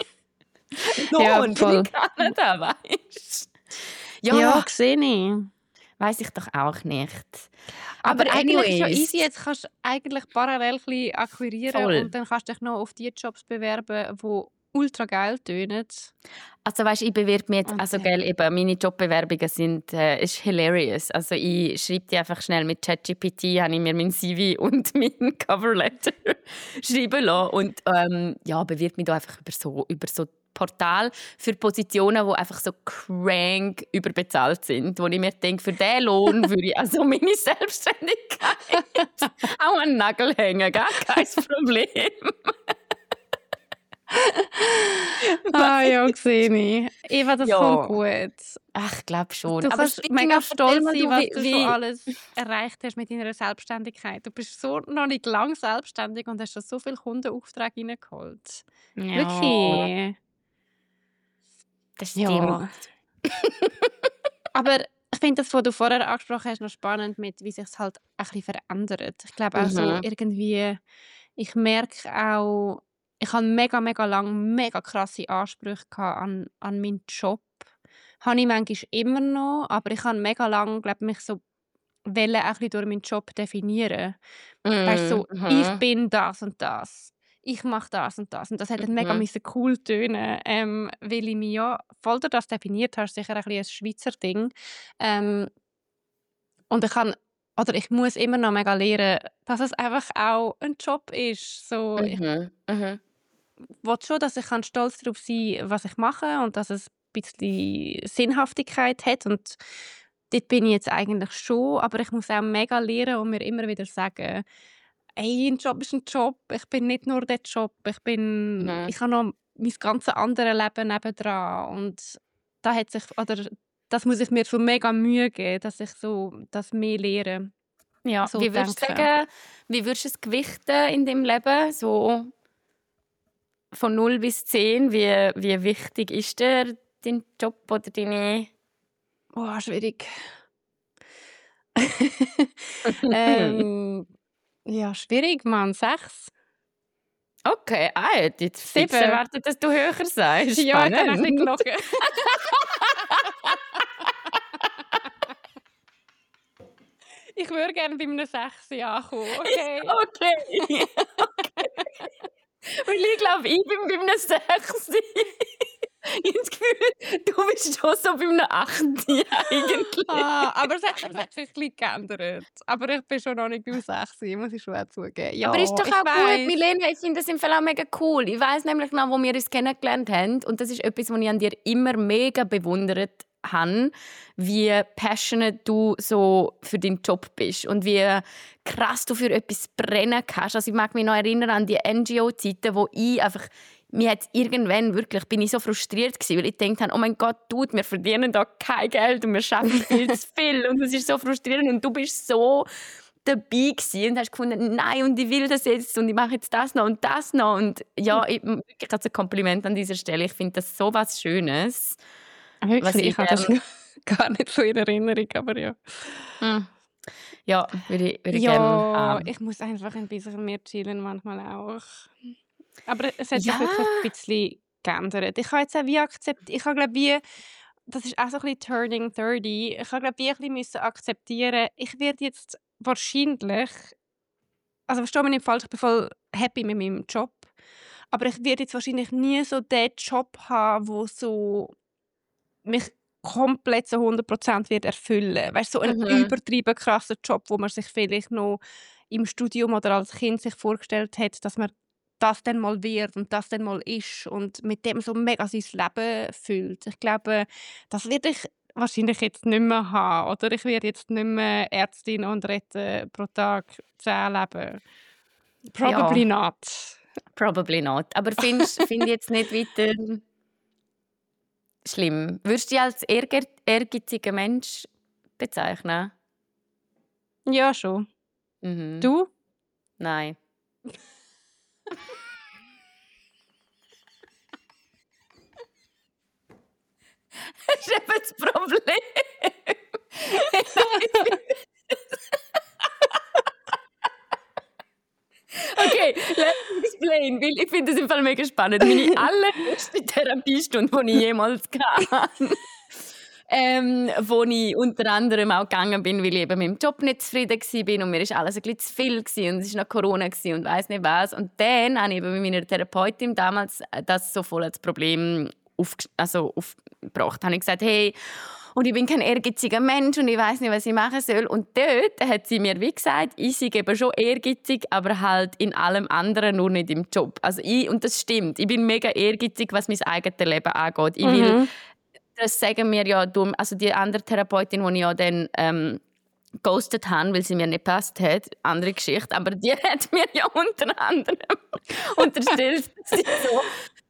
Ja, Lohn voll. in Kanada, weißt du? Ja, Ja, sehe ich. weiss ich doch auch nicht. Aber, Aber eigentlich ist ja anyways. easy, jetzt kannst du eigentlich parallel ein bisschen akquirieren Voll. und dann kannst du dich noch auf die Jobs bewerben, die ultra geil tönen. Also weißt, ich bewerbe mich jetzt, Und also dann- gell, eben, meine Jobbewerbungen sind, äh, ist hilarious. Also ich schreibe die einfach schnell mit ChatGPT, habe ich mir mein C V und mein Coverletter schreiben lassen und ähm, ja, bewerbe mich da einfach über so, über so Portal für Positionen, die einfach so crank überbezahlt sind, wo ich mir denke, für diesen Lohn würde ich also meine Selbstständigkeit auch an den Nagel hängen, gar kein Problem. Ah ja, sehe ich. Eva, das Ja. kommt gut. Ach, ich glaube schon. Du Aber kannst speaking mega of, stolz erzähl mal sein, du, was wie- du wie- schon alles erreicht hast mit deiner Selbstständigkeit. Du bist so noch nicht lang selbstständig und hast schon so viele Kundenaufträge reingeholt. Ja, Wirklich. das stimmt. Ja. Aber ich finde das, was du vorher angesprochen hast, noch spannend, mit, wie sich es halt ein bisschen verändert. Ich glaube auch so Mhm. irgendwie, ich merke auch, ich habe mega, mega lang mega krasse Ansprüche gehabt an, an meinen Job. Habe ich manchmal immer noch, aber ich habe mega lang, glaube mich so wollen, auch ein bisschen durch meinen Job definieren. Weißt du, so, Mhm. ich bin das und das. Ich mache das und das. Und das hätte mega Mhm. müssen cool tönen, ähm, weil ich mich ja, voll durch das definiert habe, ist sicher ein bisschen ein Schweizer Ding. Ähm, und ich kann, oder ich muss immer noch mega lernen, dass es einfach auch ein Job ist. So, ich Mhm. Mhm. will schon, dass ich kann stolz darauf sein kann, was ich mache und dass es ein bisschen Sinnhaftigkeit hat. Und dort bin ich jetzt eigentlich schon, aber ich muss auch mega lernen und mir immer wieder sagen, ey, ein Job ist ein Job. Ich bin nicht nur der Job. Ich bin, Mhm. ich habe noch mein ganzes andere Leben nebendran. Und da hat sich, oder das muss ich mir so mega Mühe geben, dass ich so das mehr lehre. Ja, So wie würdest du denken. sagen, wie würdest du es gewichten in deinem Leben? So von null bis zehn, wie, wie wichtig ist dir dein Job oder deine... Oh, schwierig. ähm, ja, schwierig, Mann. Sechs. Okay, ah, ich hätte jetzt fix Sieben. erwartet, dass du höher sagst. Ja, ich habe ein bisschen Spannend. gelogen. Ich würde gerne bei einem sechs ankommen, okay? Okay. Okay. Weil ich glaube, ich bin bei einem sechs. Ich habe das Gefühl, du bist schon so bei einem acht eigentlich. Ah, aber es hat sich ein bisschen geändert. Aber ich bin schon noch nicht beim sechs, muss ich schon auch zugeben. Ja, Aber ist doch ich auch weiss. gut, Milena, ich finde das im Fall auch mega cool. Ich weiss nämlich noch, wo wir uns kennengelernt haben, und das ist etwas, was ich an dir immer mega bewundert habe, wie passionate du so für deinen Job bist und wie krass du für etwas brennen kannst. Also ich mag mich noch erinnern an die N G O-Zeiten, wo ich einfach, mir hat irgendwann wirklich, bin ich so frustriert gewesen, weil ich gedacht habe, oh mein Gott, Dude, wir verdienen da kein Geld und wir arbeiten viel zu viel und es ist so frustrierend und du bist so dabei gewesen und hast gefunden, nein, und ich will das jetzt und ich mache jetzt das noch und das noch und ja, ich, wirklich als ein Kompliment an dieser Stelle. Ich finde das so was Schönes. Wirklich, Was ich, ich, habe das ähm, gar nicht so in Erinnerung, aber ja. Hm. Ja, würde ich, würde ich Ja, gerne haben. ich muss einfach ein bisschen mehr chillen manchmal auch. Aber es hat sich Ja. wirklich ein bisschen geändert. Ich habe jetzt auch wie akzeptiert, ich habe glaube wie, das ist auch so ein bisschen Turning dreißig, ich habe glaube wie ein bisschen müssen akzeptieren, ich werde jetzt wahrscheinlich, also verstehe mich nicht falsch, ich bin voll happy mit meinem Job, aber ich werde jetzt wahrscheinlich nie so den Job haben, wo so mich komplett so hundert Prozent wird erfüllen. Weißt du, so ein Mhm. übertrieben krasser Job, wo man sich vielleicht noch im Studium oder als Kind sich vorgestellt hat, dass man das dann mal wird und das dann mal ist und mit dem so mega sein Leben füllt. Ich glaube, das werde ich wahrscheinlich jetzt nicht mehr haben. Oder ich werde jetzt nicht mehr Ärztin und retten pro Tag zehn Leben. Probably Ja. not. Probably not. Aber findest finde ich jetzt nicht weiter schlimm. Würdest du dich als ehrge- ehrgeiziger Mensch bezeichnen? Ja, schon. Mhm. Du? Nein. Das ist eben das Problem. Okay, let's explain, weil ich finde das im Fall mega spannend. Meine allererste Therapiestunde, die ich jemals hatte, ähm, wo ich unter anderem auch gegangen bin, weil ich eben mit dem Job nicht zufrieden war und mir war alles ein bisschen zu viel gewesen, und es war noch Corona gewesen und weiss nicht was. Und dann habe ich eben mit meiner Therapeutin damals das so voll als Problem auf, also aufgebracht. Da habe ich gesagt, hey, und ich bin kein ehrgeiziger Mensch und ich weiss nicht, was ich machen soll. Und dort hat sie mir wie gesagt, ich sei eben schon ehrgeizig, aber halt in allem anderen, nur nicht im Job. Also ich, und das stimmt, ich bin mega ehrgeizig, was mein eigenes Leben angeht. Ich will, Mhm. das sagen mir ja, du, also die andere Therapeutin, die ich ja dann ähm, ghostet habe, weil sie mir nicht gepasst hat, andere Geschichte, aber die hat mir ja unter anderem unterstellt, dass ich so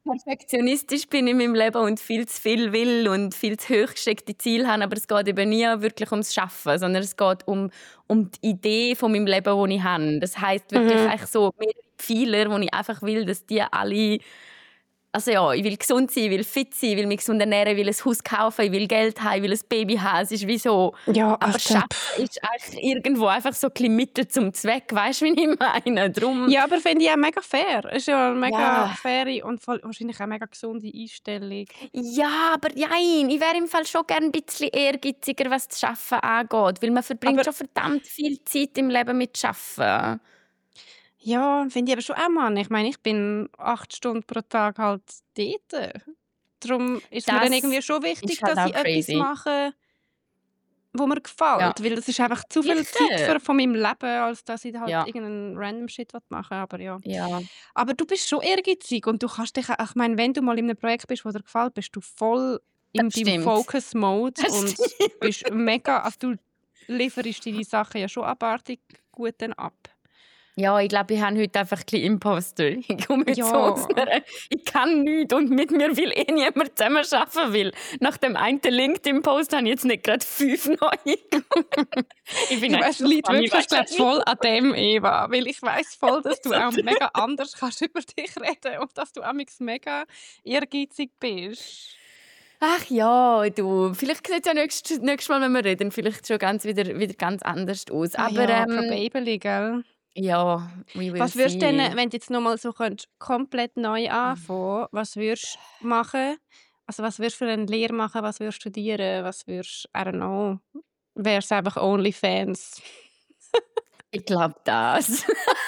perfektionistisch bin in meinem Leben und viel zu viel will und viel zu hoch gesteckte Ziele habe, aber es geht eben nie wirklich ums Schaffen, sondern es geht um, um die Idee von meinem Leben, die ich habe. Das heisst wirklich Mhm. eigentlich so mehrere Pfeiler, wo ich einfach will, dass die alle... Also ja, ich will gesund sein, ich will fit sein, ich will mich gesund ernähren, ich will ein Haus kaufen, ich will Geld haben, ich will ein Baby haben. Es ist wie so... Ja, Aber Alter. Schaffen ist eigentlich irgendwo einfach so ein bisschen Mittel zum Zweck. Weißt du, wie ich meine? Drum, Ja, aber finde ich auch mega fair. Es ist ja eine mega Ja. faire und voll, wahrscheinlich auch mega gesunde Einstellung. Ja, aber nein, ich wäre im Fall schon gerne ein bisschen ehrgeiziger, was das Schaffen angeht, weil man verbringt Aber- schon verdammt viel Zeit im Leben mit Schaffen. Ja, finde ich aber schon auch, Mann. Ich meine, ich bin acht Stunden pro Tag halt dort. Darum ist mir Das dann irgendwie schon wichtig, ist halt dass auch ich etwas crazy. mache, wo mir gefällt. Ja. Weil das ist einfach zu viel Sicher. Zeit für, von meinem Leben, als dass ich halt Ja. irgendeinen random Shit machen will. Aber ja. Ja. Aber du bist schon ehrgeizig und du kannst dich auch, ich meine, wenn du mal in einem Projekt bist, das dir gefällt, bist du voll in Das deinem stimmt. Focus-Mode Das und bist mega, also du lieferst deine Sachen ja schon abartig gut dann ab. Ja, ich glaube, ich habe heute einfach ein bisschen Imposter. Ich komme jetzt Ja. so aus einer, ich kann nichts und mit mir will eh niemand zusammen arbeiten, weil nach dem einen LinkedIn-Post habe ich jetzt nicht gerade fünf neue. Ich bin Du echt weißt, so liegt funny, wirklich weißt du? glaub, voll an dem, Eva. Weil ich weiss voll, dass du auch mega anders kannst über dich reden und dass du amigs mega ehrgeizig bist. Ach ja, du. Vielleicht sieht es ja nächstes, nächstes Mal, wenn wir reden, vielleicht schon ganz wieder, wieder ganz anders aus. Ah Aber ja, ähm, Probably, gell? ja, we will Was würdest du see. denn, wenn du jetzt nochmal so könntest, komplett neu anfangen, was würdest du machen? Also was würdest du für eine Lehre machen? Was würdest du studieren? Was würdest du, I don't know, wäre es einfach OnlyFans? Ich glaube das.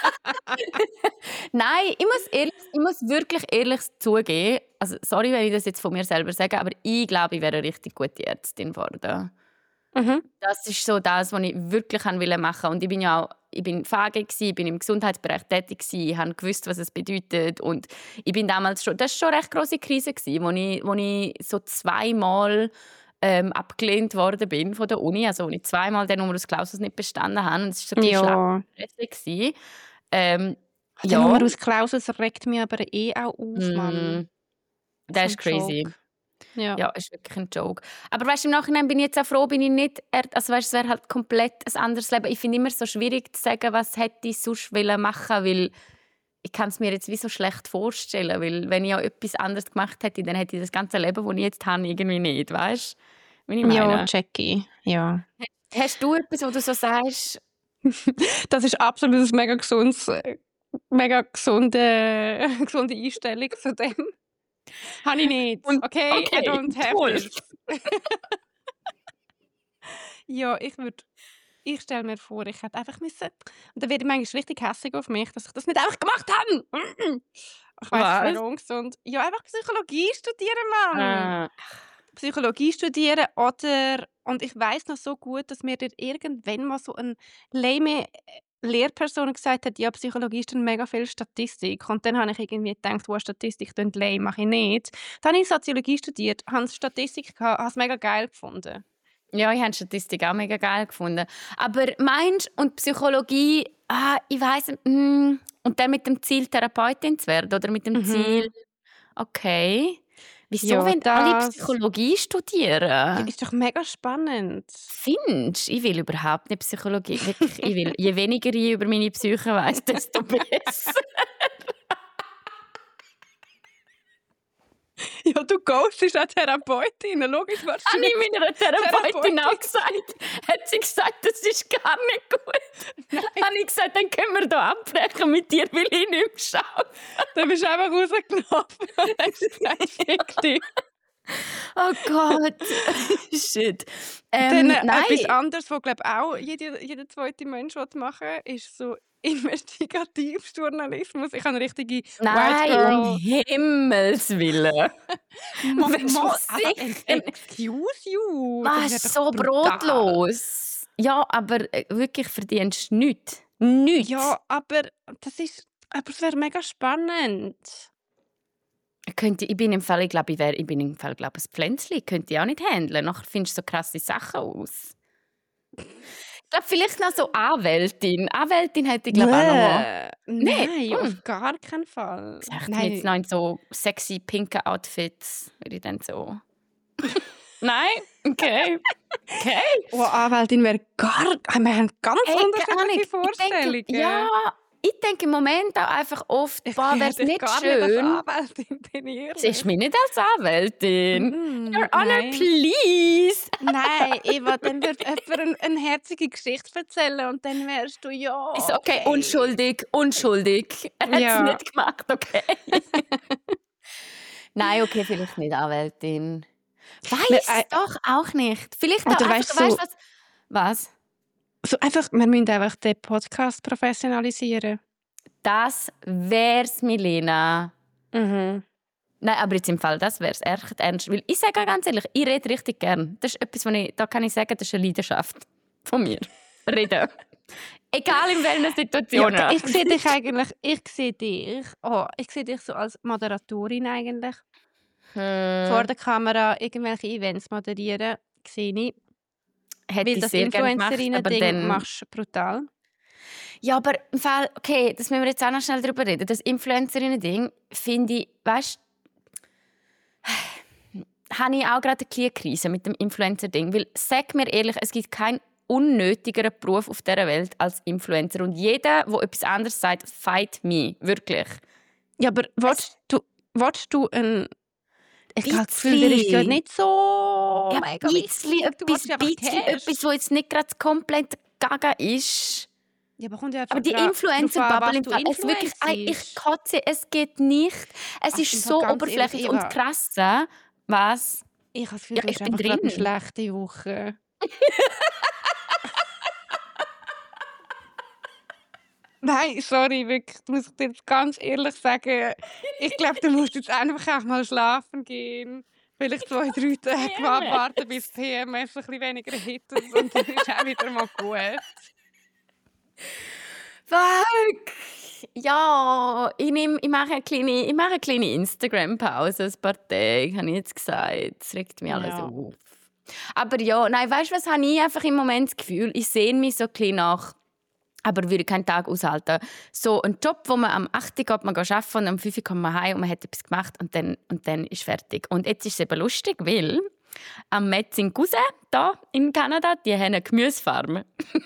Nein, ich muss, ehrlich, ich muss wirklich ehrlich zugeben, also sorry, wenn ich das jetzt von mir selber sage, aber ich glaube, ich wäre eine richtig gute Ärztin geworden. Mhm. Das ist so das, was ich wirklich machen wollte. Und ich bin ja auch, ich bin Pflege gsi, ich bin im Gesundheitsbereich tätig gsi, ich habe gewusst, was es bedeutet. Und ich bin damals schon, das war schon eine recht grosse Krise gsi, wo ich, wo ich so zweimal ähm, abgelehnt worden bin von der Uni, also wo ich zweimal den Numerus Clausus nicht bestanden habe. Und es war so ein bisschen Ja. stressig gsi. Ähm, Der ja, Numerus Clausus regt mich aber eh auch auf, Mann. mm, das ist So ein crazy. Joke. Ja. Ja, ist wirklich ein Joke. Aber weißt, im Nachhinein bin ich jetzt auch froh, bin ich nicht, also weißt, es wäre halt komplett ein anderes Leben. Ich finde immer so schwierig zu sagen, was hätte ich sonst wollen machen, weil ich kann es mir jetzt wie so schlecht vorstellen, weil wenn ich ja etwas anderes gemacht hätte, dann hätte ich das ganze Leben, das ich jetzt habe, irgendwie nicht, weißt? Wie ich meine. Ja, Jackie. Ja. Hast du etwas, wo du so sagst? Das ist absolut ein mega gesundes, äh, mega gesunde, gesunde Einstellung zu dem. Habe ich nicht. Und- Okay, okay, I don't have cool. this. Ja, ich würde, ich stelle mir vor, ich hätte einfach müssen, und dann werde ich manchmal richtig hässlich auf mich, dass ich das nicht einfach gemacht habe. Ich weiss, es wäre Was? ungesund. Ja, einfach Psychologie studieren, Mann. Ah, Psychologie studieren oder, und ich weiß noch so gut, dass mir dort irgendwann mal so eine lame Lehrperson gesagt hat, ja, Psychologie ist dann mega viel Statistik. Und dann habe ich irgendwie gedacht, wow, Statistik klingt lame, mache ich nicht. Dann habe ich Soziologie studiert, habe Statistik gehabt, habe es mega geil gefunden. ja, ich habe Statistik auch mega geil gefunden. Aber meinst du, und Psychologie, ah, ich weiss, mm, und dann mit dem Ziel, Therapeutin zu werden? Oder mit dem Mhm. Ziel, okay. Wieso Ja, wollen alle das- Psychologie studieren? Ja, ist doch mega spannend. Findest du? Ich will überhaupt nicht Psychologie. Wirklich, ich will, je weniger ich über meine Psyche weiss, desto besser. Ja, du ghostest auch Therapeutin, logisch Habe wahrscheinlich. ich meiner Therapeutin Therapeutin. auch gesagt. Hat sie gesagt, das ist gar nicht gut. Habe ich gesagt, dann können wir hier abbrechen, mit dir will ich nicht mehr schauen. Dann bist du einfach rausgelaufen und hast gesagt, fick dich. Oh Gott. Shit. Dann Ähm, äh, nein. etwas anderes, was glaube auch jeder, jeder zweite Mensch machen will, ist so Investigativjournalismus. Ich habe eine richtige White Nein, Girl. um Himmels Willen. Mo- Willst du mo- sicher aber, äh, excuse you. Was, das wär doch so brutal. brotlos. Ja, aber äh, wirklich verdienst du nichts. Nichts. Ja, aber das ist, aber es wäre mega spannend. Könnte, ich bin im Fall, ich glaube, ich, wär, ich bin im Fall, glaube ein Pflänzchen. Könnte ich auch nicht handeln. Nachher findest du so krasse Sachen aus. glaube, vielleicht noch so Anwältin. Anwältin hätte ich, glaube ich, auch noch mal. Nein, Nee. auf Hm. gar keinen Fall. Sagt Nein. jetzt noch in so sexy pinken Outfits, würde ich dann so... Nein? Okay. Okay. Oh, Anwältin wäre gar... Wir haben ganz Hey, keine unterschiedliche Ahnung. Ich Vorstellungen. denke, ja, ich denke im Moment auch einfach oft, Ich boah, wäre es sehe dich nicht gar nicht als schön. Anwältin, bin ich ehrlich. Siehst du mich nicht als Anwältin? Mm, Your Honor, nein. please. Nein, Eva, dann wird jemand eine, eine herzige Geschichte erzählen und dann wärst du ja. Ist okay, unschuldig, unschuldig. Er hat es Ja. nicht gemacht, okay. Nein, okay, vielleicht nicht Anwältin. Weiß Wir- äh, doch auch nicht. Vielleicht Oder auch einfach, weißt weißt, du- was... Was? So einfach, wir müssen einfach den Podcast professionalisieren. Das wär's, Milena. Mhm. Nein, aber jetzt im Fall, das wär's echt ernst. Weil ich sage auch ganz ehrlich, ich rede richtig gern. Das ist etwas, was ich, da kann ich sagen, das ist eine Leidenschaft von mir. Reden. Egal in welcher Situation. Ja, ich sehe dich eigentlich, ich sehe dich, oh, ich sehe dich so als Moderatorin eigentlich. Hm, Vor der Kamera irgendwelche Events moderieren, sehe ich. hätte Weil ich das sehr gerne gemacht, aber Influencerinnen-Ding dann... machst du brutal. Ja, aber im Fall, okay, das müssen wir jetzt auch noch schnell darüber reden. Das Influencerinnen-Ding, finde ich, weißt du, habe ich auch gerade eine Krise mit dem Influencer-Ding. Weil, sag mir ehrlich, es gibt keinen unnötigeren Beruf auf dieser Welt als Influencer. Und jeder, der etwas anderes sagt, fight me. Wirklich. Ja, aber willst du, willst du ein... Ich habe das Gefühl, Bisschen. dir ist ja nicht so Ja, mega ein wichtig. bisschen, Du willst etwas, einfach bisschen, Cash. etwas, was jetzt nicht gerade komplett gaga ist. Ja, aber kommt ja Aber die dra- Influencer-Bubble drauf an, im was Fall, du es wirklich, ey, ich influenzst. kotze, es geht nicht. Es Ach, ist im Fall so ganz oberflächlich ehrlich, und Eva. krass. äh, Was? Ich habe das Gefühl, Ja, du ich hast bin einfach gerade eine drin. schlechte Woche. Nein, sorry, wirklich, das muss ich dir jetzt ganz ehrlich sagen. Ich glaube, du musst jetzt einfach auch mal schlafen gehen. Vielleicht zwei, drei Tage abwarten, bis P M S ein bisschen weniger hittet und dann ist auch wieder mal gut. Fuck! Ja, ich, nehm, ich mache eine kleine, ich mache eine kleine Instagram-Pause, ein paar Tage, habe ich jetzt gesagt. Das regt mich alles Ja. auf. Aber ja, nein, weißt du, was habe ich einfach im Moment das Gefühl? Ich sehe mich so ein bisschen nach, aber würde keinen Tag aushalten. So ein Job, wo man am acht Uhr geht man arbeiten und am fünf Uhr kommt man heim und man hat etwas gemacht und dann, und dann ist fertig. Und jetzt ist es eben lustig, weil am Metz in Cousin, hier in Kanada, die haben eine Gemüsefarm.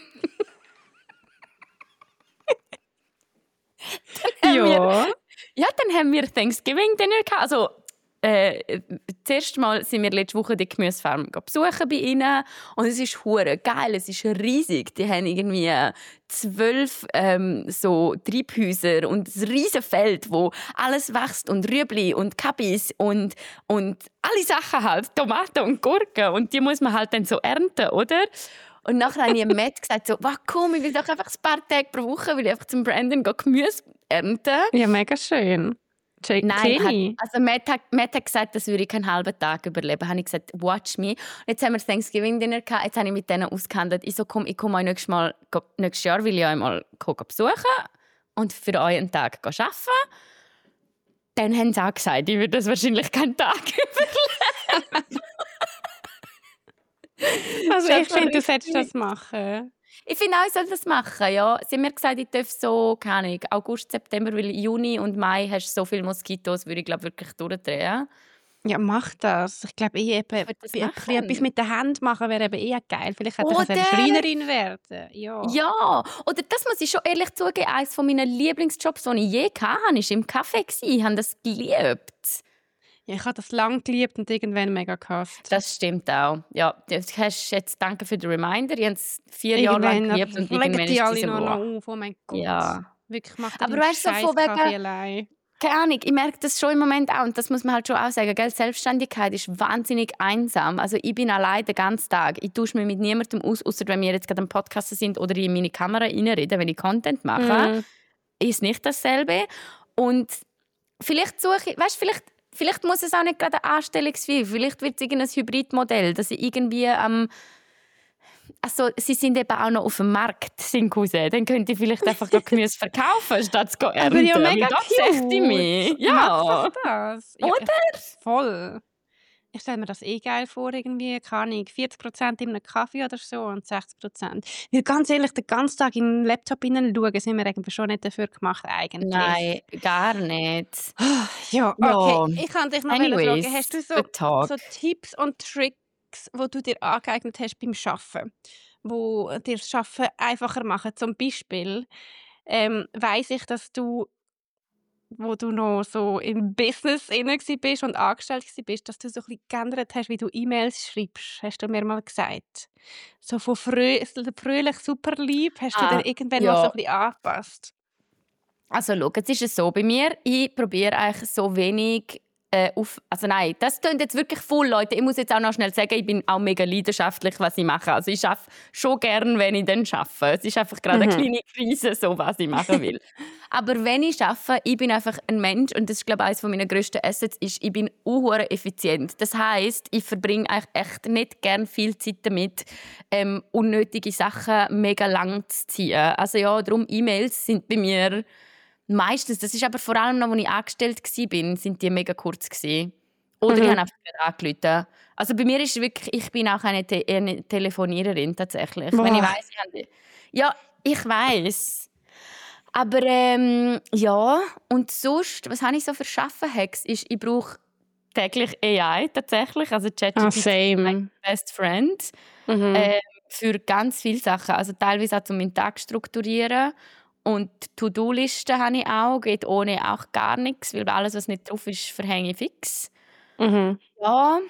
Ja. Ja, dann haben wir Thanksgiving Dinner gehabt. Also, äh, zuerst mal sind wir letzte Woche die Gemüsefarm besuchen bei ihnen und es ist hure geil, es ist riesig. Die haben irgendwie zwölf ähm, so Treibhäuser und ein riesen Feld, wo alles wächst und Rüebli und Kabis und und alle Sachen halt, Tomaten und Gurken und die muss man halt dann so ernten, oder? Und nachher habe ich dem Matt gesagt, so, wow, komm, ich will doch einfach ein paar Tage pro Woche, will ich einfach zum Brandon gehen Gemüse ernten. Ja, mega schön. Check, Nein, Kenny. hat, also Matt hat, Matt hat gesagt, das würde ich keinen halben Tag überleben. Habe ich gesagt, watch me. Und jetzt haben wir Thanksgiving Dinner gehabt, jetzt habe ich mit denen ausgehandelt. Ich so, komm, ich komme euch nächstes, Mal, nächstes Jahr will ich euch mal besuchen und für euch einen Tag arbeiten. Dann haben sie auch gesagt, ich würde das wahrscheinlich keinen Tag überleben. Also Das ich ist finde, du richtig. solltest das machen. Ich finde auch, ich soll das machen, ja. Sie haben mir gesagt, ich darf so, keine Ahnung, August, September, weil Juni und Mai hast du so viele Moskitos, würde ich glaube wirklich durchdrehen. Ja, mach das. Ich glaube, ich eben, würde das ein machen. bisschen etwas mit der Hand machen wäre eben eher geil. Vielleicht hätte ich Oder- eine Schreinerin werden. Ja. Ja, oder das muss ich schon ehrlich zugeben, eines meiner Lieblingsjobs, den ich je hatte, war im Café. Ich habe das geliebt. Ja, ich habe das lange geliebt und irgendwann mega gehasst. Das stimmt auch. Ja, du hast jetzt, danke für den Reminder. Ich habe es vier Jahre lang geliebt und irgendwann legen die ist alle diese noch, Woche. noch auf. Oh mein Gott. Ja. Wirklich, mach Aber den weißt du, so scheiß von wegen- Kaffee allein. Keine Ahnung, ich merke das schon im Moment auch. Und das muss man halt schon auch sagen. Gell? Selbstständigkeit ist wahnsinnig einsam. Also ich bin allein den ganzen Tag. Ich tausche mich mit niemandem aus, außer wenn wir jetzt gerade am Podcast sind oder ich in meine Kamera reinrede, wenn ich Content mache. Mhm. Ist nicht dasselbe. Und vielleicht suche ich, weißt, vielleicht, vielleicht muss es auch nicht gerade eine Anstellungsfee. Vielleicht wird es irgendein Hybridmodell, dass ich irgendwie am ähm, also, sie sind eben auch noch auf dem Markt, sind Cousin. Dann könnt ihr vielleicht einfach noch Gemüse verkaufen, statt zu ernten. Aber ja, mega Weil das sehe ich cute. mich. Mach Ja. doch das. Ja, Oder? Voll. ich stelle mir das eh geil vor, irgendwie, keine Ahnung, vierzig Prozent in einem Kaffee oder so und sechzig Prozent. Weil ganz ehrlich, den ganzen Tag in den Laptop hineinschauen, sind wir irgendwie schon nicht dafür gemacht, eigentlich. Nein, gar nicht. Ja, okay. Ja, Ich kann dich noch anyways, fragen, hast du so, good talk. so Tipps und Tricks, die du dir angeeignet hast beim Arbeiten, wo dir das Arbeiten einfacher machen? Zum Beispiel ähm, weiss ich, dass du, wo du noch so im Business inne bist und angestellt bist, dass du so ein bisschen geändert hast, wie du E-Mails schreibst, hast du mir mal gesagt. So von frö fröhlich, super lieb, hast du Ah, dir irgendwann mal so ja. ein bisschen angepasst? Also schau, jetzt ist es so bei mir, ich probiere eigentlich so wenig äh, auf... Also nein, das klingt jetzt wirklich voll, Leute. Ich muss jetzt auch noch schnell sagen, ich bin auch mega leidenschaftlich, was ich mache. Also ich arbeite schon gern, wenn ich dann arbeite. Es ist einfach gerade eine Mhm. kleine Krise, so was ich machen will. Aber wenn ich arbeite, ich bin einfach ein Mensch und das ist, glaube ich, eines meiner grössten Assets, ist, ich bin unhure effizient. Das heisst, ich verbringe eigentlich echt nicht gern viel Zeit damit, ähm, unnötige Sachen mega lang zu ziehen. Also ja, darum E-Mails sind bei mir... Meistens, das ist aber vor allem noch, als ich angestellt war, sind die mega kurz gewesen. Oder ich Mhm. habe einfach nicht angerufen. Also bei mir ist es wirklich, ich bin auch eine, Te eine Telefoniererin tatsächlich. Wenn ich Boah. weiss, ich habe... Ja, ich weiss. Aber ähm, ja, und sonst, was habe ich so für Schaffen-Hacks? Ist, ich brauche täglich A I tatsächlich, also Ah, ChatGPT ist mein same. best friend. Mhm. Ähm, für ganz viele Sachen, also teilweise auch, um meinen Tag zu strukturieren. Und To-Do-Listen habe ich auch, geht ohne auch gar nichts, weil alles, was nicht drauf ist, verhänge ich fix. Mhm. Ja,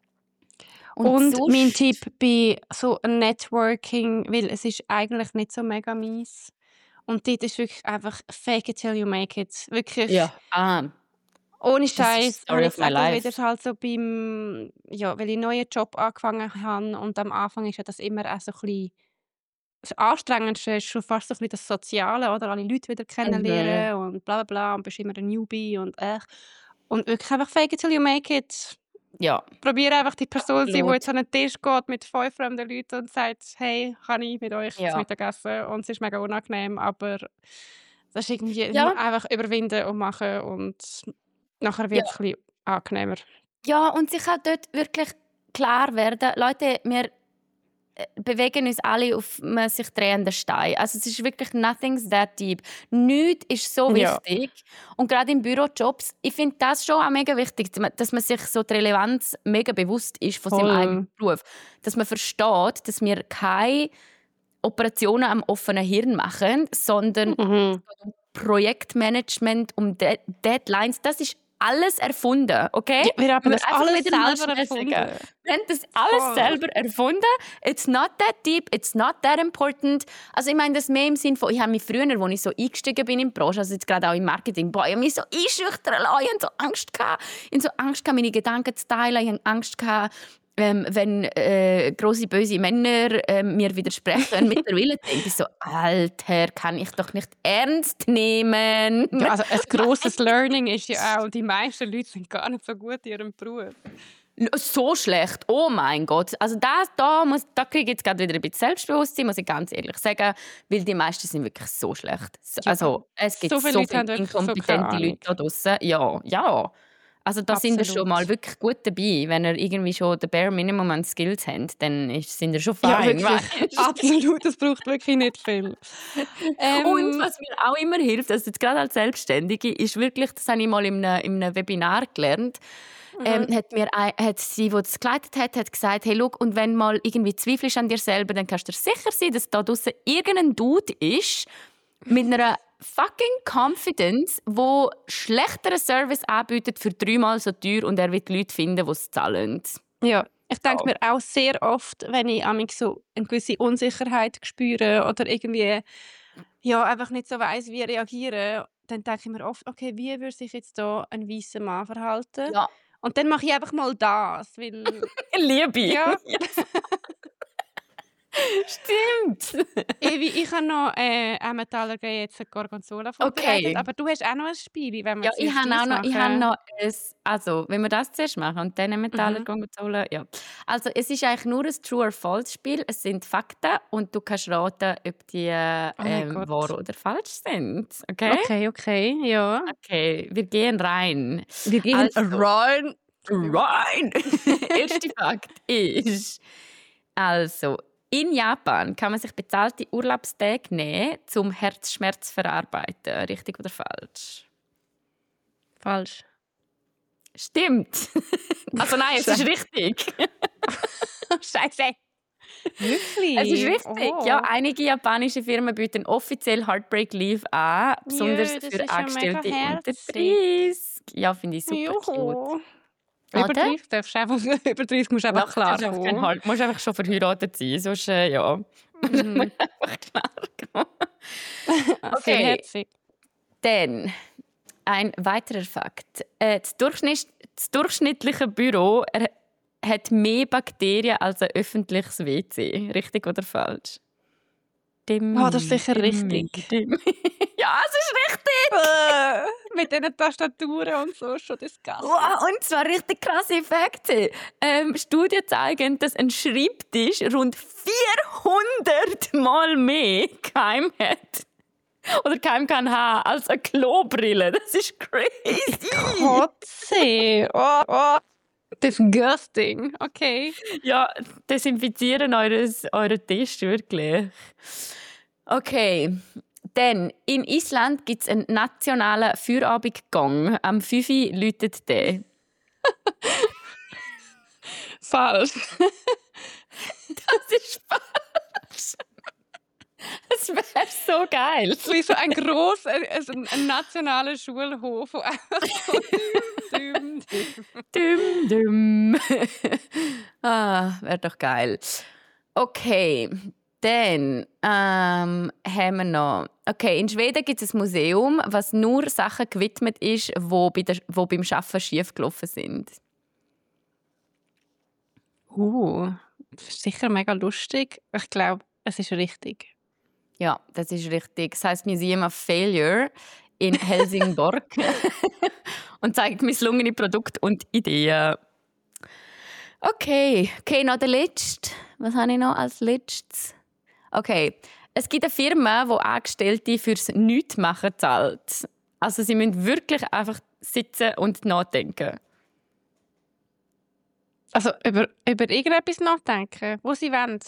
und Und mein sonst... Tipp bei so Networking, weil es ist eigentlich nicht so mega mies. Und dort ist wirklich einfach fake it till you make it. Wirklich, Ja, ah, ohne das ist die Scheiß, habe Story ich of my gesagt, das wieder life. halt so beim, ja, weil ich einen neuen Job angefangen habe und am Anfang ist ja das immer auch so ein bisschen, das Anstrengendste ist schon fast so ein bisschen das Soziale, oder? Alle Leute wieder Mhm. kennenlernen und bla bla bla und bist immer ein Newbie und äh. Und wirklich einfach fake it till you make it. Ja, Probiere einfach die Person zu sein, die absolut. jetzt an 'nen Tisch geht mit fünf fremden Leuten und sagt: «Hey, kann ich mit euch zu Ja. Mittag essen?» Und es ist mega unangenehm, aber das ist irgendwie, das muss Ja, man einfach überwinden und machen und nachher ja. wird es ein bisschen angenehmer. Ja, und sich auch dort wirklich klar werden, Leute, wir äh, bewegen uns alle auf einem sich drehenden Stein. Also es ist wirklich nothing's that deep. Nichts ist so Ja, wichtig. Und gerade in Bürojobs, ich finde das schon auch mega wichtig, dass man sich so die Relevanz mega bewusst ist von seinem eigenen voll. Beruf. Dass man versteht, dass wir keine Operationen am offenen Hirn machen, sondern Mhm. um Projektmanagement, um De Deadlines. Das ist alles erfunden, okay? Ja, wir haben Wenn das wir einfach alles wieder mal selber schnell sagen. erfunden. Wir haben das alles Voll. selber erfunden. It's not that deep, it's not that important. Also ich meine das mehr im Sinne von, ich habe mich früher, als ich so eingestiegen bin in die Branche, also jetzt gerade auch im Marketing, boah, ich habe mich so einschüchtern lassen, ich hatte so Angst gehabt. Ich hatte so Angst gehabt, meine Gedanken zu teilen, ich hatte Angst gehabt, ähm, wenn äh, grosse böse Männer äh, mir widersprechen. Mittlerweile denke ich so, Alter, kann ich doch nicht ernst nehmen. Ja, also ein grosses Learning ist ja auch, die meisten Leute sind gar nicht so gut in ihrem Beruf. So schlecht, oh mein Gott. Also das, da, muss, da kriege ich jetzt gerade wieder ein bisschen Selbstbewusstsein, muss ich ganz ehrlich sagen, weil die meisten sind wirklich so schlecht. So- Ja, Also es gibt so viele so Leute viele haben wirklich so keine inkompetente Ahnung. Leute da draussen. Ja, ja. Also da sind wir schon mal Absolut. wirklich gut dabei. Wenn ihr irgendwie schon den bare Minimum an Skills habt, dann ist, sind ihr schon Ja, fein, wirklich. weißt? Absolut, es braucht wirklich nicht viel. Und Ähm, was mir auch immer hilft, also jetzt gerade als Selbstständige, ist wirklich, das habe ich mal in einem, in einem Webinar gelernt, ähm, mhm. hat mir ein, hat sie, die das geleitet hat, hat gesagt, hey, schau, und wenn mal irgendwie zweifelst an dir selber, dann kannst du dir sicher sein, dass da draussen irgendein Dude ist mit einer fucking Confidence, wo schlechteren Service anbietet für dreimal so teuer und er wird Leute finden, die es zahlen. Ja, ich denke Ja. mir auch sehr oft, wenn ich amig so eine gewisse Unsicherheit spüre oder irgendwie ja, einfach nicht so weiss, wie reagieren, dann denke ich mir oft: «Okay, wie würde sich jetzt da ein weißer Mann verhalten?» Ja, Und dann mache ich einfach mal das, weil Liebe. ja, Stimmt. Evi, ich habe noch äh, Emmentaler Grey jetzt eine Gorgonzola vorbereitet, Okay. aber du hast auch noch ein Spiel, wenn wir Ja, ich zuerst habe auch deins noch, ich habe machen. noch ein, also, wenn wir das zuerst machen und dann Metaller Mhm. Gorgonzola, ja. Also, es ist eigentlich nur ein True or False Spiel. Es sind Fakten und du kannst raten, ob die äh, Oh mein ähm, Gott. wahr oder falsch sind. Okay? Okay, okay, ja. Okay, wir gehen rein. Wir gehen Also, rein. Rein! Erster Fakt ist, also, in Japan kann man sich bezahlte Urlaubstage nehmen, um Herzschmerz zu verarbeiten. Richtig oder falsch? Falsch. Stimmt. Also nein, es ist richtig. Scheiße. Wirklich? Es ist richtig. Oh. Ja, einige japanische Firmen bieten offiziell Heartbreak Leave an, besonders Jö, das für ist ja Angestellte mega unter herzig. dreißig. Ja, finde ich super Juhu. cute. Über Oder? dreißig darfst du einfach, über dreißig musst du einfach Ja, klar du darfst kein kommen. Halt, musst einfach schon verheiratet sein, sonst äh, ja. Mhm. Einfach klar kommen. Sehr Okay, herzig. dann ein weiterer Fakt. Äh, das, Durchschnitt, das durchschnittliche Büro er, hat mehr Bakterien als ein öffentliches W C. Richtig oder falsch? Dim, Oh, das ist sicher dim, richtig. dim. Ja, es ist richtig! Äh, Mit diesen Tastaturen und so schon disgusting. Wow, und zwar richtig krasse Effekte. Ähm, Studien zeigen, dass ein Schreibtisch rund vierhundert Mal mehr Keim hat. Oder Keim kann haben als eine Klobrille. Das ist crazy. Kotze. Oh, oh. Disgusting. Okay. Ja, desinfizieren eures, euren Tisch wirklich. Okay. Dann, in Island gibt es einen nationalen Feierabendgang. Am fünf Uhr läutet der. Falsch. Das ist falsch. Das wäre so geil. Wie so ein grosser, also ein, ein nationaler Schulhof. Wo einfach so düm, düm. Düm, düm. Ah, wäre doch geil. Okay, dann ähm, haben wir noch. Okay, in Schweden gibt es ein Museum, was nur Sachen gewidmet ist, die bei der, wo beim Arbeiten schiefgelaufen sind. Uh, das ist sicher mega lustig. Ich glaube, es ist richtig. Ja, das ist richtig. Das heisst Museum of Failure in Helsingborg und zeigt misslungene Produkte und Ideen. Okay, okay, noch der letzte. Was habe ich noch als letztes? Okay, es gibt eine Firma, die Angestellte fürs Nichtmachen zahlt. Also sie müssen wirklich einfach sitzen und nachdenken. Also über, über irgendetwas nachdenken, wo sie wollen.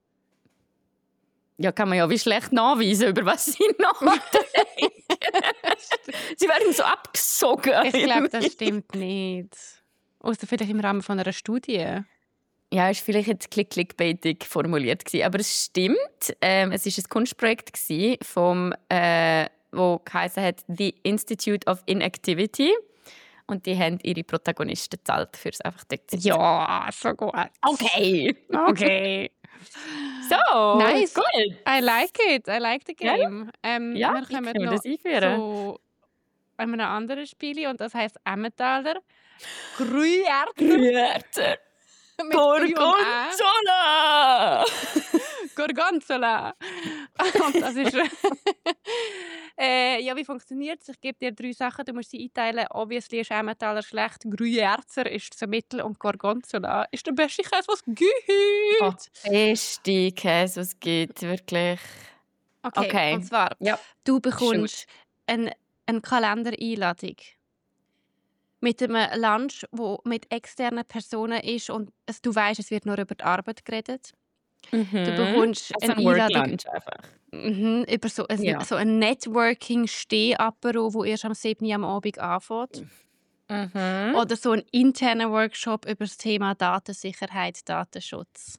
Ja, kann man ja wie schlecht nachweisen, über was sie nachdenken. Sie werden so abgesogen. Ich glaube, das stimmt nicht. Außer vielleicht im Rahmen von einer Studie. Ja, es war vielleicht jetzt klick clickbaitig formuliert gewesen, aber es stimmt. Ähm, es war ein Kunstprojekt gewesen, vom, äh, wo geheißen hat «The Institute of Inactivity». Und die haben ihre Protagonisten gezahlt, für es einfach dort zu sitzen. Ja, so gut. Okay. Okay. So, Nice. gut. I like it. I like the game. Ähm, Ja, wir wie kommen können wir noch das einführen? zu einem anderen Spiel und das heisst Emmentaler. Gruyère. Grüerte. Mit Ü und Ä. Gorgonzola! Gorgonzola. Und das ist... äh, ja, wie funktioniert es? Ich gebe dir drei Sachen, du musst sie einteilen. Obviously ist Emmentaler schlecht, Gruyère ist so mittel und Gorgonzola ist der beste Käse, was es gibt. Oh, beste Käse, was es gibt, wirklich. Okay, Okay. und zwar, Ja. du bekommst eine, eine Kalendereinladung mit einem Lunch, wo mit externen Personen ist und es, du weißt, es wird nur über die Arbeit geredet. Mhm. Du bekommst also eine ein Einladung Work-Lunch einfach. mhm, über so ein, Ja. so ein Networking-Steh-Apero, wo erst am siebten am Abend anfängt. Mhm. Oder so einen internen Workshop über das Thema Datensicherheit, Datenschutz.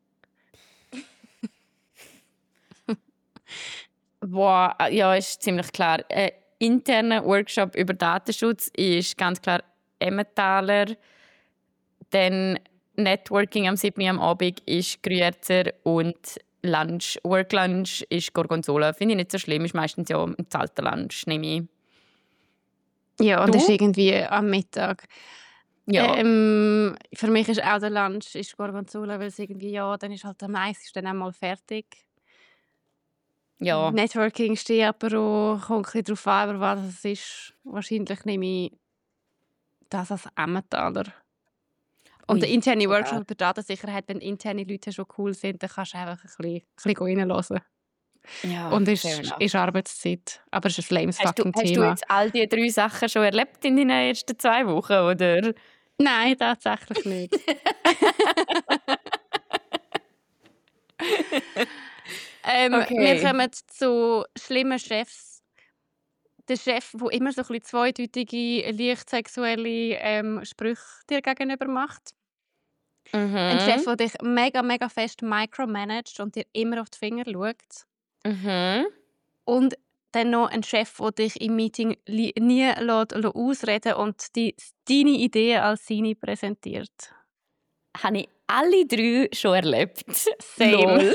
Boah, ja, ist ziemlich klar. Ein interner Workshop über Datenschutz ist ganz klar Emmentaler. Dann Networking am siebten am Abend ist Gruyère und Lunch, Work Lunch ist Gorgonzola. Finde ich nicht so schlimm, ist meistens ja ein zahlter Lunch, nehme ich. Ja, und Du? das ist irgendwie am Mittag. Ja, Ähm, für mich ist auch der Lunch ist Gorgonzola, weil es irgendwie, ja, dann ist halt am meisten dann einmal fertig. ja. Networking, Stehapero, kommt ein bisschen darauf an, aber was es ist. Wahrscheinlich nehme ich das als Emmentaler. Und Ui, der interne so Workshop geil. über Datensicherheit, wenn interne Leute schon cool sind, dann kannst du einfach ein bisschen, ein bisschen reinhören. Ja, Und es fair ist, enough. ist Arbeitszeit. Aber es ist ein flames Hast du, fucking hast du Thema. jetzt all diese drei Sachen schon erlebt in deinen ersten zwei Wochen, oder? Nein, tatsächlich nicht. ähm, Okay. Wir kommen zu schlimmen Chefs. Der Chef, der immer so ein bisschen zweideutige, leicht sexuelle ähm, Sprüche dir gegenüber macht. Mhm. Ein Chef, der dich mega, mega fest micromanagt und dir immer auf die Finger schaut. Mhm. Und dann noch ein Chef, der dich im Meeting li- nie lässt, lässt ausreden und die, deine Ideen als seine präsentiert. Habe ich alle drei schon erlebt. Same. Lol.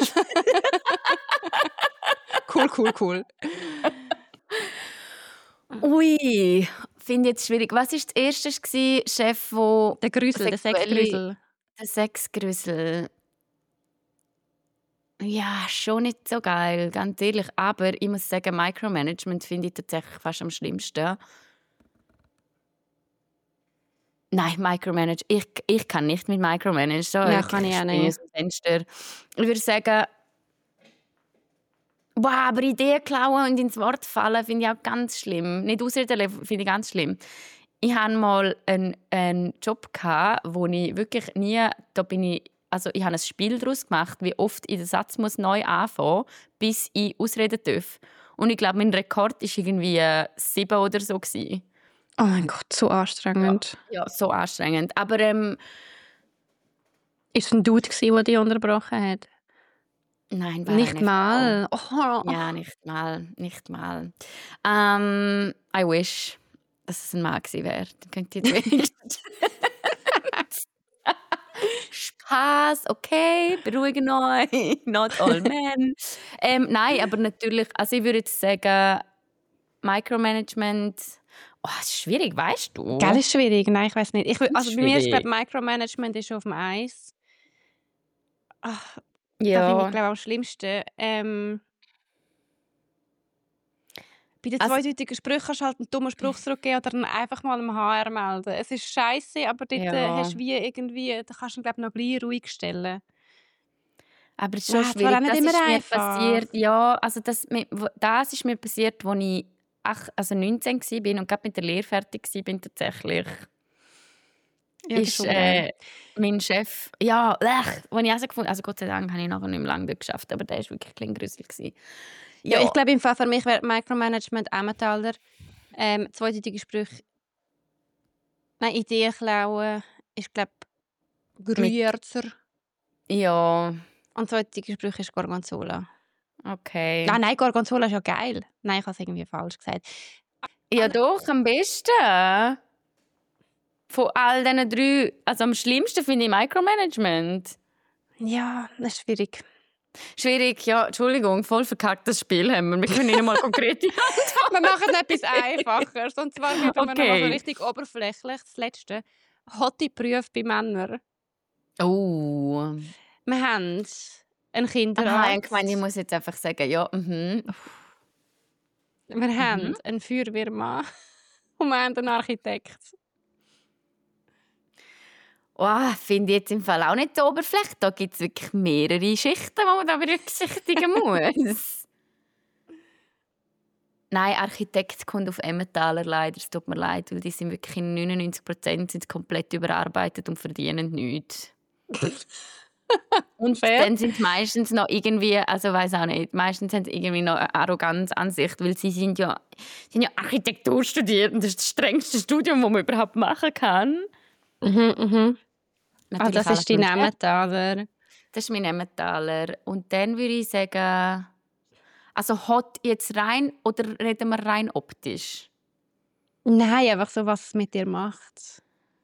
Cool, cool, cool. Ui, finde ich jetzt schwierig. Was war das erste? gewesen? Chef, wo Der Grüsel, der sexuelle- Sexgrüsel. Der Sexgrüsel. Ja, schon nicht so geil, ganz ehrlich. Aber ich muss sagen, Micromanagement finde ich tatsächlich fast am schlimmsten. Nein, Micromanage. Ich, ich kann nicht mit Micromanage. So, Ja, kann ich auch springe nicht. aus dem Fenster. Ich würde sagen, wow, aber Ideen klauen und ins Wort fallen finde ich auch ganz schlimm. Nicht ausreden lassen, finde ich ganz schlimm. Ich hatte mal einen, einen Job, gehabt, wo ich wirklich nie, da bin ich, also ich habe ein Spiel daraus gemacht, wie oft ich den Satz muss neu anfangen muss, bis ich ausreden darf. Und ich glaube, mein Rekord war irgendwie äh, sieben oder so gewesen. Oh mein Gott, so anstrengend. Ja, so anstrengend. Aber ähm, Ist es ein Dude, gewesen, der dich unterbrochen hat? nein, war Nicht eine mal. Oh. Frau. Ja, nicht mal, nicht mal. Ähm, I wish, dass es ein Mann gewesen wäre. Dann könnt ihr jetzt wenigstens... Spaß, okay, beruhigen euch, not all men. ähm, nein, aber natürlich, also ich würde jetzt sagen, Micromanagement, oh, das ist schwierig, weißt du? Gell, ist schwierig. Nein, ich weiß nicht. Ich, will- also bei mir ist, Schwierig. glaube Micromanagement ist auf dem Eis. Ach, da Ja. finde ich, glaube am schlimmsten. Ähm, bei den Also- zweideutigen Sprüchen kannst du halt einen dummen Spruch zurückgeben oder dann einfach mal im H R melden. Es ist scheiße, aber dort Ja. äh, hast du wie irgendwie, da kannst du ihn, glaube noch gleich ruhig stellen. Aber es ist schon Ja, zwar auch schwierig. nicht Das immer ist mir einfach. passiert, ja, also das, mi- wo- das ist mir passiert, als ich ach, also neunzehn war und gerade mit der Lehre fertig war tatsächlich. Ja, das ist schon geil. äh, mein Chef, ja, lech, wo ich also gefunden, also Gott sei Dank habe ich nachher nicht mehr lange dort geschafft, aber der war wirklich ein bisschen gruselig. Ja, ich glaube, im Fall für mich wäre Micromanagement Emmentaler. Ähm, zweideutige Sprüche. Nein, Ideen klauen ist, glaube ich, Gruyerzer. Ja, Und zweideutige Sprüche ist Gorgonzola. okay. Ah, nein, Gorgonzola ist ja geil. Nein, ich habe es irgendwie falsch gesagt. Ja doch, am besten. Von all diesen drei, also am schlimmsten finde ich Micromanagement. Ja, das ist schwierig. Schwierig, ja, Entschuldigung, voll verkacktes Spiel haben wir. Wir können nicht mal konkrete Wir machen etwas Einfaches. Und zwar bleiben wir noch Okay. so richtig oberflächlich. Das Letzte. Hotte Berufe bei Männern. Oh. Wir haben einen Aha, Kinderarzt. ich meine, ich muss jetzt einfach sagen, ja, mhm. Wir haben einen Feuerwehrmann. Und wir haben einen Architekt. Oh, finde ich jetzt im Fall auch nicht die Oberfläche. Da gibt es wirklich mehrere Schichten, die man da berücksichtigen muss. Nein, Architekt kommt auf Emmentaler leider. Es tut mir leid, weil die sind wirklich in neunundneunzig Prozent sind komplett überarbeitet und verdienen nichts. Und Fair. dann sind sie meistens noch irgendwie, also weiß auch nicht, meistens haben sie irgendwie noch eine Arroganz-Ansicht, weil sie sind ja, sind ja Architektur studiert und das ist das strengste Studium, das man überhaupt machen kann. Mhm, mhm. Ah, Natürlich das alles ist die mit Chef. Emmentaler. Das ist mein Emmentaler. Und dann würde ich sagen, also hot jetzt rein oder reden wir rein optisch? Nein, einfach so, was es mit dir macht.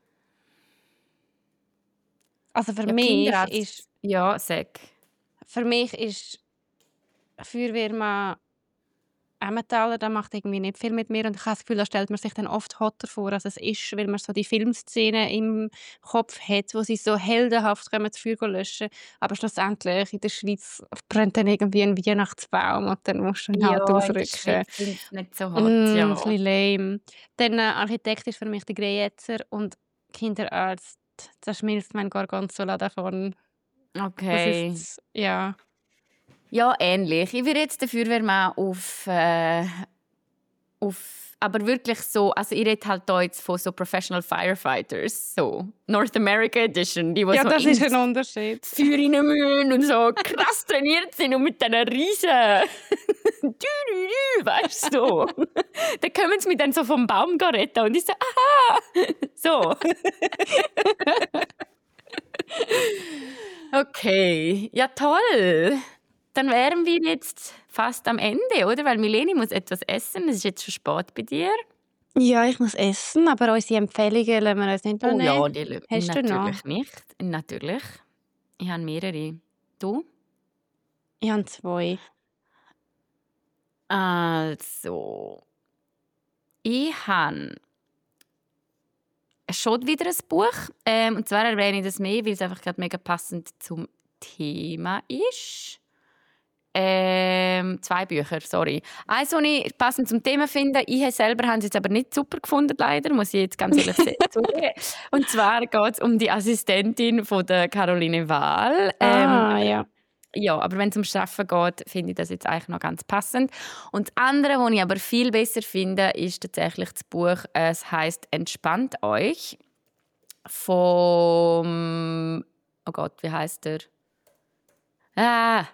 Also für Ja, mich Kinderarzt. ist Ja, sag. für mich ist Feuerwehrmann Emmentaler, der macht irgendwie nicht viel mit mir und ich habe das Gefühl, da stellt man sich dann oft hotter vor, als es ist, weil man so die Filmszenen im Kopf hat, wo sie so heldenhaft kommen, das Feuer löschen, aber schlussendlich in der Schweiz brennt dann irgendwie ein Weihnachtsbaum und dann musst du ihn halt Ja, in der ausrücken. Schweiz sind sie nicht so hot, Mm, ja. ein bisschen lame. Dann äh, Architekt ist für mich der Greyetzer und Kinderarzt, das schmilzt mein Gorgonzola davon. Okay. Das ist, ja. Ja, ähnlich. Ich würde jetzt den Feuerwehrmann auf, äh, auf aber wirklich so, also ich rede halt da jetzt von so Professional Firefighters, so North America Edition, die, die Ja, so das ist ein Unterschied. Feuer rein müssen und so krass trainiert sind und mit diesen riesen weißt du, so. Dann kommen sie mich dann so vom Baum retten und ich so, aha, so. Okay, ja toll. Dann wären wir jetzt fast am Ende, oder? Weil Mileni muss etwas essen. Es ist jetzt schon spät bei dir. Ja, ich muss essen, aber unsere Empfehlungen lassen wir uns nicht Oh nehmen. ja, die Lü- Hast du noch? natürlich nicht. Natürlich. Ich habe mehrere. Du? Ich habe zwei. Also, ich habe schon wieder ein Buch. Ähm, und zwar erwähne ich das mehr, weil es einfach gerade mega passend zum Thema ist. Ähm, zwei Bücher, sorry. Eins, das ich passend zum Thema finde, ich selber habe es jetzt aber nicht super gefunden, leider, muss ich jetzt ganz ehrlich zugeben. Und zwar geht es um die Assistentin von der Caroline Wahl. Ähm, Ah, ja. Ja, aber wenn es um Strafen geht, finde ich das jetzt eigentlich noch ganz passend. Und das andere, was ich aber viel besser finde, ist tatsächlich das Buch, es heisst «Entspannt euch» vom... Oh Gott, wie heißt der? Ah...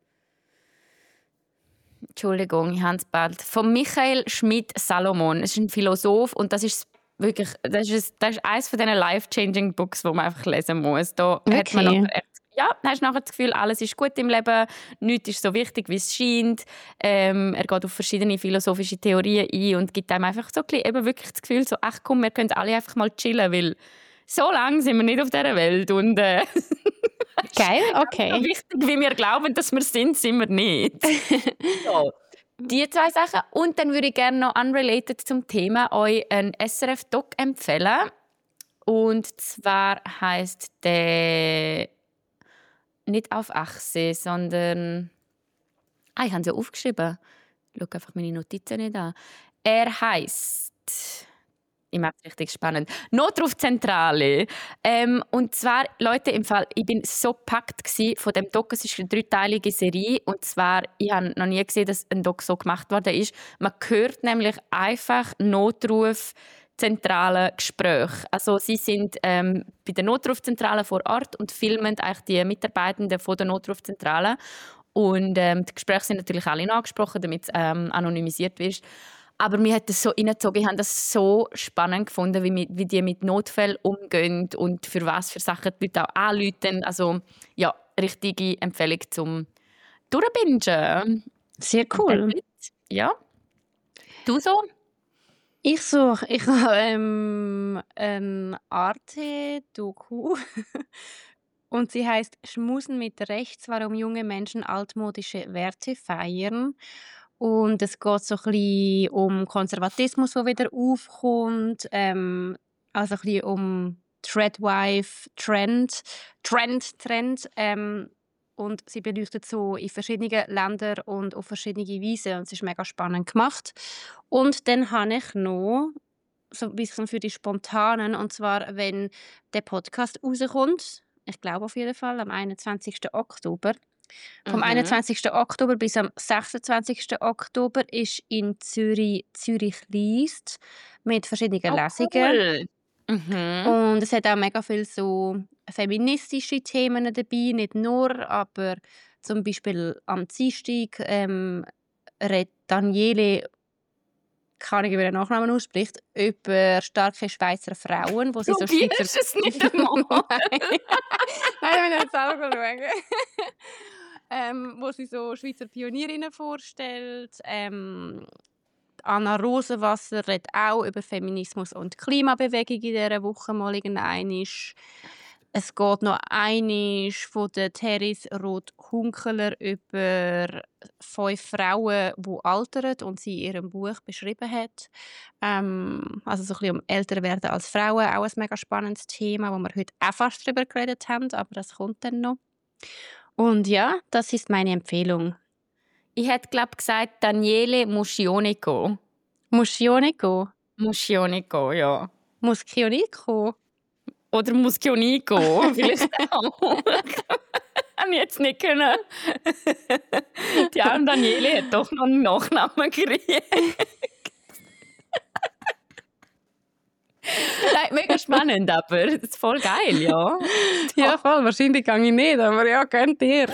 Entschuldigung, ich habe es bald. Von Michael Schmidt-Salomon. Es ist ein Philosoph und das ist wirklich, das ist, das ist eines von diesen life-changing Books, die man einfach lesen muss. Da Okay. hat man nachher echt, ja, dann hast du nachher das Gefühl, alles ist gut im Leben, nichts ist so wichtig, wie es scheint. Ähm, er geht auf verschiedene philosophische Theorien ein und gibt einem einfach so ein bisschen, eben wirklich das Gefühl, so, ach komm, wir können alle einfach mal chillen, weil so lange sind wir nicht auf dieser Welt und äh, Geil, okay. so wichtig, wie wir glauben, dass wir sind, sind wir nicht. So, die zwei Sachen. Und dann würde ich gerne noch unrelated zum Thema euch einen S R F-Doc empfehlen. Und zwar heisst der nicht «Auf Achse», sondern... Ah, ich habe es ja aufgeschrieben. Ich schaue einfach meine Notizen nicht an. Er heisst... Ich mache es richtig spannend. Notrufzentrale. Ähm, und zwar, Leute, im Fall, ich bin so gepackt von dem Doc. Es ist eine dreiteilige Serie. Und zwar, ich habe noch nie gesehen, dass ein Doc so gemacht worden ist. Man hört nämlich einfach Notrufzentrale Gespräche. Also sie sind ähm, bei der Notrufzentrale vor Ort und filmen eigentlich die Mitarbeitenden von der Notrufzentrale. Und ähm, die Gespräche sind natürlich alle angesprochen, damit es ähm, anonymisiert wird. Aber mir hat das so reingezogen. Ich habe das so spannend gefunden, wie, mit, wie die mit Notfällen umgehen und für was für Sachen die Leute auch anrufen. Also ja, richtige Empfehlung zum Durchbingen. Sehr cool. Ja. Du so? Ich suche, ich habe ähm, ein Arte-Doku und sie heißt «Schmusen mit rechts, warum junge Menschen altmodische Werte feiern». Und es geht so ein bisschen um Konservatismus, der wieder aufkommt, ähm, also ein bisschen um Threadwife, Trend, Trend, Trend. Ähm, und sie beleuchtet so in verschiedenen Ländern und auf verschiedene Weisen. Und es ist mega spannend gemacht. Und dann habe ich noch so ein bisschen für die Spontanen, und zwar, wenn der Podcast rauskommt, ich glaube auf jeden Fall, am einundzwanzigsten Oktober. Vom Mhm. einundzwanzigsten Oktober bis am sechsundzwanzigsten Oktober ist in Zürich Zürich liest mit verschiedenen Oh, Lesungen. cool. Mhm. Und es hat auch mega viele so feministische Themen dabei, nicht nur, aber zum Beispiel am Dienstag ähm, redet Daniele, keine Ahnung, wie der Nachnamen ausspricht, über starke Schweizer Frauen, wo sie so Probierst es nicht einmal. Nein, Nein, wir jetzt selber schauen. ähm, wo sie so Schweizer Pionierinnen vorstellt. Ähm, Anna Rosenwasser redet auch über Feminismus und Klimabewegung in dieser Woche mal irgendein. Es geht noch einmal von der Therese Roth-Hunkeler über fünf Frauen, die altern und sie in ihrem Buch beschrieben hat. Ähm, also so ein bisschen um älter werden als Frauen, auch ein mega spannendes Thema, wo wir heute auch fast darüber geredet haben, aber das kommt dann noch. Und ja, das ist meine Empfehlung. Ich hätte, glaube ich, gesagt, Daniele Muscionico. Muscionico? Muscionico, ja. Muscionico? Oder Muscionico, vielleicht auch. Habe ich jetzt nicht können. Die arme Daniele hat doch noch einen Nachnamen gekriegt. Nein, mega spannend, aber das ist voll geil, ja. Ja, voll. Wahrscheinlich gehe ich nicht, aber ja, könnt ihr.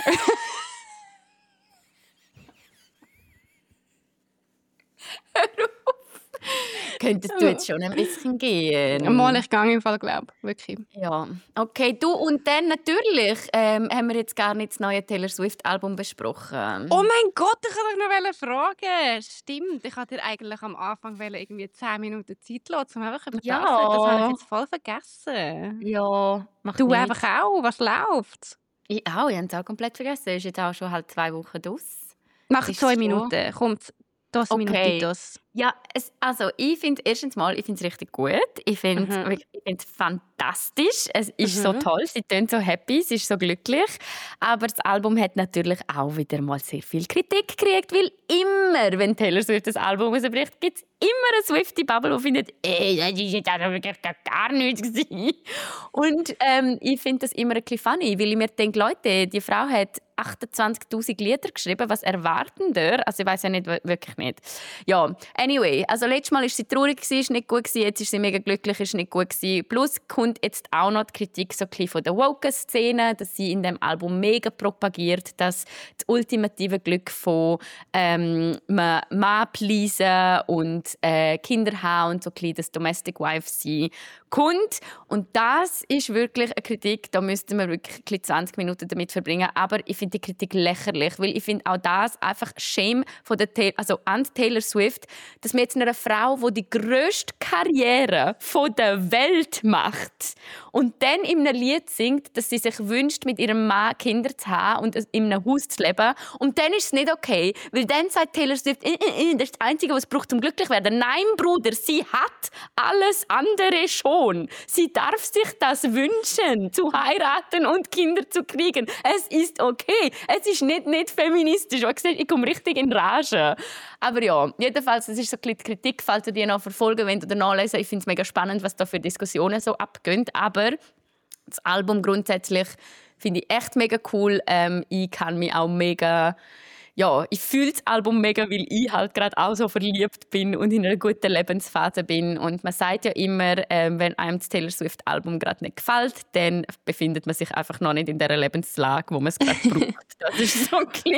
Könntest du jetzt schon ein bisschen gehen? Mal, ich gehe im Fall, glaube ich. Wirklich. Ja, okay. Du, und dann natürlich ähm, haben wir jetzt gar nicht das neue Taylor Swift-Album besprochen. Oh mein Gott, ich wollte dich noch fragen. Stimmt, ich wollte dir eigentlich am Anfang irgendwie zehn Minuten Zeit lassen, um einfach über Ja. das zu reden. Das habe ich jetzt voll vergessen. Ja, mach Du nicht. einfach auch, was läuft? Ich auch, ich habe es auch komplett vergessen. Ist jetzt auch schon halt zwei Wochen draus. Mach Ist zwei schon- Minuten, kommt dos Okay. minutitos. Ja, es, also ich finde erstens mal, ich finde es richtig gut. Ich finde es Mhm. wirklich- ich finde es fantastisch. Es ist so Mhm. toll, sie tönt so happy, sie ist so glücklich. Aber das Album hat natürlich auch wieder mal sehr viel Kritik gekriegt, weil immer, wenn Taylor Swift das Album rausbricht, gibt es immer eine Swiftie-Bubble, die findet, ey, das ist jetzt also wirklich gar nichts gewesen. Und ähm, ich finde das immer ein bisschen funny, weil ich mir denke, Leute, die Frau hat achtundzwanzigtausend Lieder geschrieben, was erwarten der? Also ich weiß ja nicht, wirklich nicht. Ja, anyway, also letztes Mal war sie traurig, ist nicht gut gewesen, jetzt ist sie mega glücklich, ist nicht gut gewesen. Plus kommt jetzt auch noch die Kritik so ein bisschen von der Woke-Szene, dass sie in dem Album mega propagiert, dass das ultimative Glück von ähm, man Mann pleasen und äh, Kinder haben und so ein bisschen das Domestic Wife sein kommt. Und das ist wirklich eine Kritik, da müssten wir wirklich ein bisschen zwanzig Minuten damit verbringen. Aber ich finde die Kritik lächerlich, weil ich finde auch das einfach Shame von der Ta- also an Taylor Swift, dass man jetzt einer Frau, die die grösste Karriere von der Welt macht und dann in einem Lied singt, dass sie sich wünscht, mit ihrem Mann Kinder zu haben und in einem Haus zu leben. Und dann ist es nicht okay, weil dann sagt Taylor Swift, äh, äh, äh, das ist das Einzige, was es braucht, um glücklich zu werden. Nein, Bruder, sie hat alles andere schon. Sie darf sich das wünschen, zu heiraten und Kinder zu kriegen. Es ist okay. Es ist nicht, nicht feministisch. Ich komme richtig in Rage. Aber ja, jedenfalls, das ist so ein bisschen die Kritik, falls ihr die noch verfolgen wollt oder nachlesen. Ich finde es mega spannend, was da für Diskussionen so abgehen. Aber das Album grundsätzlich finde ich echt mega cool. Ähm, ich kann mich auch mega... Ja, ich fühle das Album mega, weil ich halt gerade auch so verliebt bin und in einer guten Lebensphase bin. Und man sagt ja immer, ähm, wenn einem das Taylor Swift-Album gerade nicht gefällt, dann befindet man sich einfach noch nicht in der Lebenslage, wo man es gerade braucht. Das ist so ein bisschen...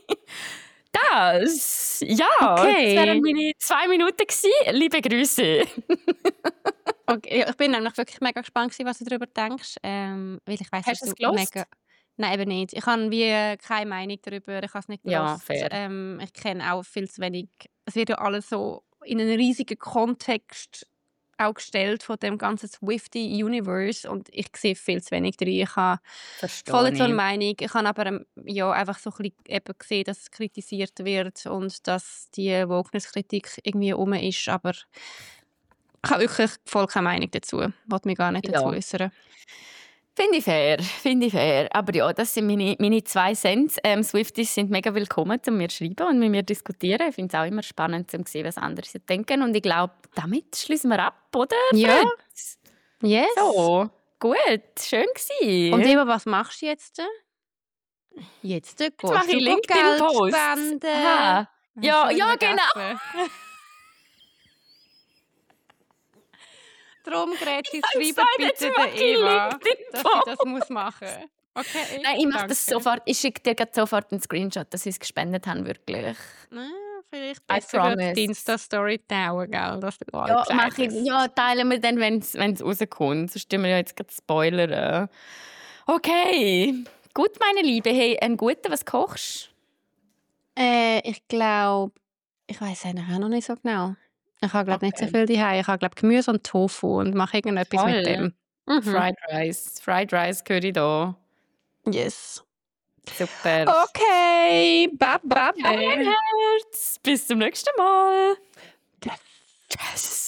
Das, ja, Okay. das wären meine zwei Minuten gewesen. Liebe Grüße. Okay, ja, ich bin nämlich wirklich mega gespannt gewesen, was du darüber denkst, ähm, weil ich weiss, Hast dass du es du gehört? mega... Nein, eben nicht. Ich habe wie keine Meinung darüber. Ich habe es nicht Ja, gehört. fair. Ähm, ich kenne auch viel zu wenig. Es wird ja alles so in einen riesigen Kontext auch gestellt von dem ganzen Swiftie-Universe und ich sehe viel zu wenig drin. Ich habe Verstehe voll so eine ich. Meinung. Ich habe aber ähm, ja, einfach so ein bisschen eben gesehen, dass es kritisiert wird und dass die Wokeness-Kritik irgendwie rum ist, aber ich habe wirklich voll keine Meinung dazu. Ich wollte mich gar nicht dazu Ja. äußern. Finde ich fair, finde ich fair. Aber ja, das sind meine, meine zwei Cents. Ähm, Swifties sind mega willkommen, um mir zu schreiben und mit mir zu diskutieren. Ich finde es auch immer spannend, um zu sehen, was andere so denken. Und ich glaube, damit schließen wir ab, oder? Ja. Fritz? Yes. So, gut, schön gewesen. Und Eva, was machst du jetzt? Jetzt gehst Jetzt mache ich du LinkedIn-Post. Geld spenden. Aha. Ja, Hast du ja, vergessen? genau. Darum, Greti, Ich schreibt sage, bitte jetzt der mache ich Eva, dass LinkedIn-Post. sie das muss machen muss. Okay, Nein, ich mache das danke. sofort. Ich schicke dir grad sofort einen Screenshot, dass sie es gespendet haben, wirklich. Ah, vielleicht I besser wird promise. die Insta-Story teilen, gell? Dass du alle Ja, Bescheid mach ich, wisst. ja, teilen wir dann, wenn es rauskommt. Sonst tun wir ja jetzt gerade spoilern. Okay. Gut, meine Liebe. Hey, ein guter, was kochst Äh, ich glaube, ich weiß eigentlich auch noch nicht so genau. Ich habe glaube nicht so Okay. viel daheim. Ich habe glaube Gemüse und Tofu und mache irgendetwas Voll. mit dem. du? Mhm. Fried Rice. Fried Rice höre ich da. Yes. Super. Okay, bye bye. Ja, mein Herz. Bis zum nächsten Mal. Yes. Tschüss.